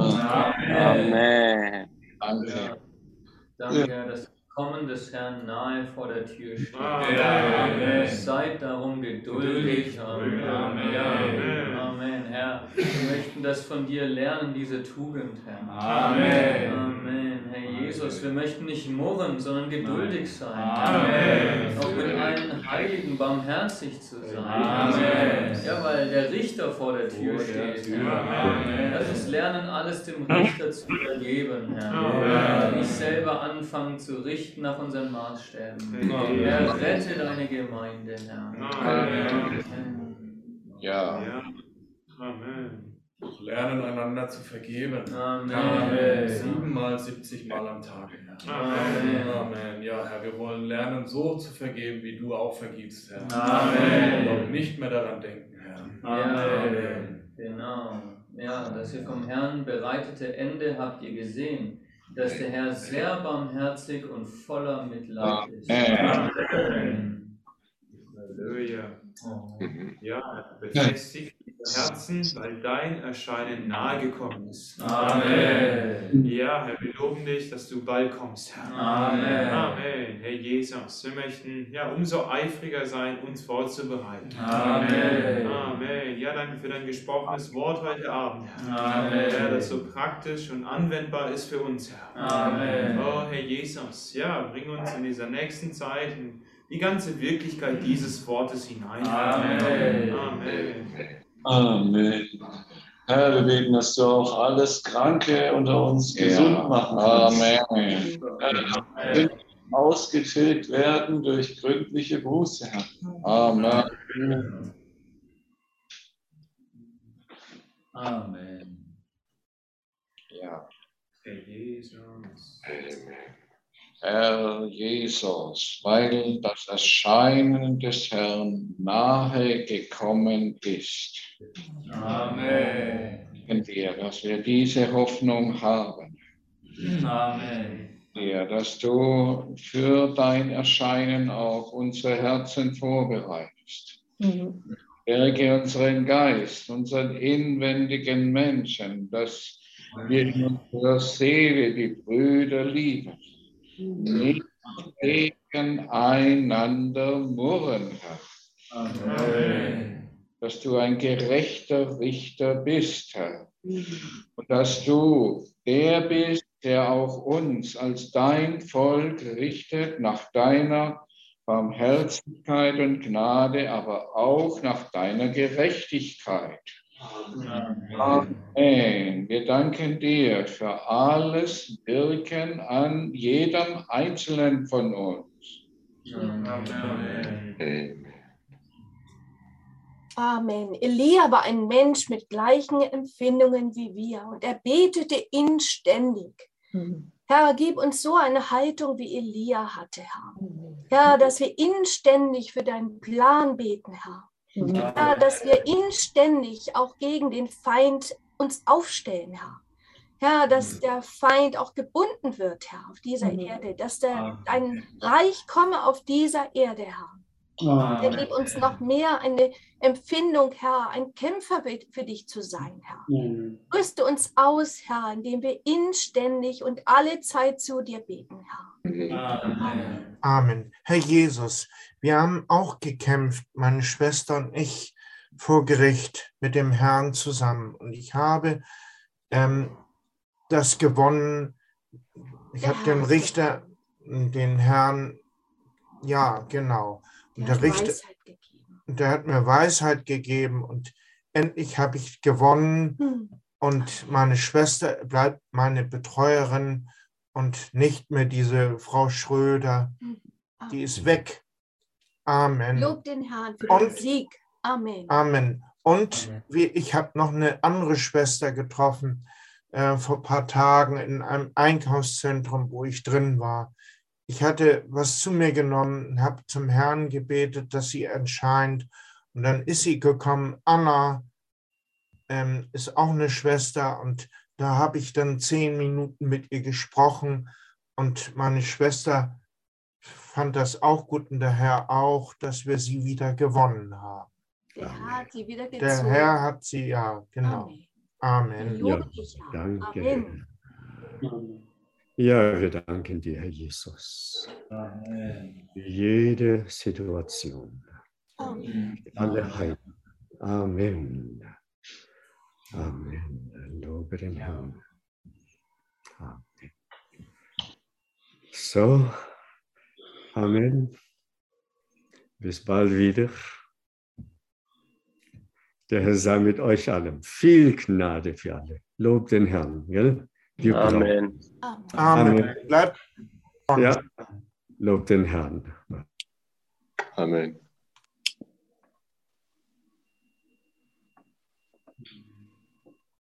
Amen. Danke. Danke, Herr, dass das Kommen des Herrn nahe vor der Tür steht. Amen. Seid darum geduldig. Amen. Amen. Ja. Amen, Herr. Wir möchten das von dir lernen, diese Tugend, Herr. Amen. Amen. Herr Jesus, wir möchten nicht murren, sondern geduldig sein. Amen. Auch mit allen Heiligen barmherzig zu sein. Amen. Ja, weil der Richter vor der Tür Vor der steht. Tür. Herr. Amen. Lass uns lernen, alles dem Richter zu übergeben, Herr. Amen. Nicht selber anfangen zu richten nach unseren Maßstäben. Amen. Herr, rette deine Gemeinde, Herr. Amen. Ja. Ja. Amen. Lernen einander zu vergeben. Amen. Amen. Siebenmal, siebzigmal am Tag, Herr. Amen. Amen. Ja, Herr, wir wollen lernen, so zu vergeben, wie du auch vergibst, Herr. Amen. Und auch nicht mehr daran denken, Herr. Ja, Amen. genau. Ja, das ihr vom Herrn bereitete Ende habt ihr gesehen, dass der Herr sehr barmherzig und voller Mitleid ist. Amen. Halleluja. Ja, befestigt unser Herzen, weil dein Erscheinen nahe gekommen ist. Amen. Ja, Herr, wir loben dich, dass du bald kommst, Herr. Amen. Amen. Herr Jesus, wir möchten ja umso eifriger sein, uns vorzubereiten. Amen. Amen. Ja, danke für dein gesprochenes Wort heute Abend, Herr. Amen. Ja, das so praktisch und anwendbar ist für uns, Herr. Amen. Oh, Herr Jesus, ja, bring uns in dieser nächsten Zeit in die ganze Wirklichkeit dieses Wortes hinein. Amen. Amen. Amen. Herr, wir beten, dass du auch alles Kranke unter uns gesund Ja. machen kannst. Amen. Herr, ausgetilgt werden durch gründliche Buße, Herr. Amen. Amen. Ja. Herr Jesus. Amen. Herr Jesus, weil das Erscheinen des Herrn nahe gekommen ist, Amen. danken dir, dass wir diese Hoffnung haben. Amen. Dir, dass du für dein Erscheinen auch unsere Herzen vorbereitest. Stärke unseren Geist, unseren inwendigen Menschen, dass wir in unserer Seele die Brüder lieben. Nicht gegeneinander murren, Herr. Amen. Dass du ein gerechter Richter bist, Herr. Und dass du der bist, der auch uns als dein Volk richtet, nach deiner Barmherzigkeit und Gnade, aber auch nach deiner Gerechtigkeit. Amen. Wir danken dir für alles Wirken an jedem Einzelnen von uns. Amen. Amen. Elia war ein Mensch mit gleichen Empfindungen wie wir und er betete inständig. Herr, gib uns so eine Haltung, wie Elia hatte, Herr. Herr, dass wir inständig für deinen Plan beten, Herr. Herr, dass wir inständig auch gegen den Feind uns aufstellen, Herr. Herr, dass der Feind auch gebunden wird, Herr, auf dieser Erde, dass der, dein Reich komme auf dieser Erde, Herr. Herr, gib uns noch mehr eine Empfindung, Herr, ein Kämpfer für dich zu sein, Herr. Rüste uns aus, Herr, indem wir inständig und alle Zeit zu dir beten, Herr. Amen. Amen. Herr Jesus, wir haben auch gekämpft, meine Schwester und ich, vor Gericht mit dem Herrn zusammen. Und ich habe ähm, das gewonnen. Ich habe den Richter, den Herrn, ja, genau. Und der, der Richter, der hat mir Weisheit gegeben und endlich habe ich gewonnen hm. und meine Schwester bleibt meine Betreuerin und nicht mehr diese Frau Schröder, die ist weg. Amen. Lob den Herrn für den Sieg. Amen. Amen. Und wie, ich habe noch eine andere Schwester getroffen äh, vor ein paar Tagen in einem Einkaufszentrum, wo ich drin war. Ich hatte was zu mir genommen und habe zum Herrn gebetet, dass sie erscheint. Und dann ist sie gekommen. Anna ähm, ist auch eine Schwester. Und da habe ich dann zehn Minuten mit ihr gesprochen. Und meine Schwester fand das auch gut und der Herr auch, dass wir sie wieder gewonnen haben. Der Herr hat sie wieder gezogen. Der Herr hat sie, ja, genau. Amen. Ja, danke. Amen. Ja, wir danken dir, Herr Jesus, Amen. Für jede Situation, Amen. Alle Heiligen. Amen. Amen. Lobe den Herrn. Amen. So, Amen. Bis bald wieder. Der Herr sei mit euch allen. Viel Gnade für alle. Lob den Herrn. Gell? Wir Amen. Amen. Amen. Bleibt. Ja, lob den Herrn. Amen.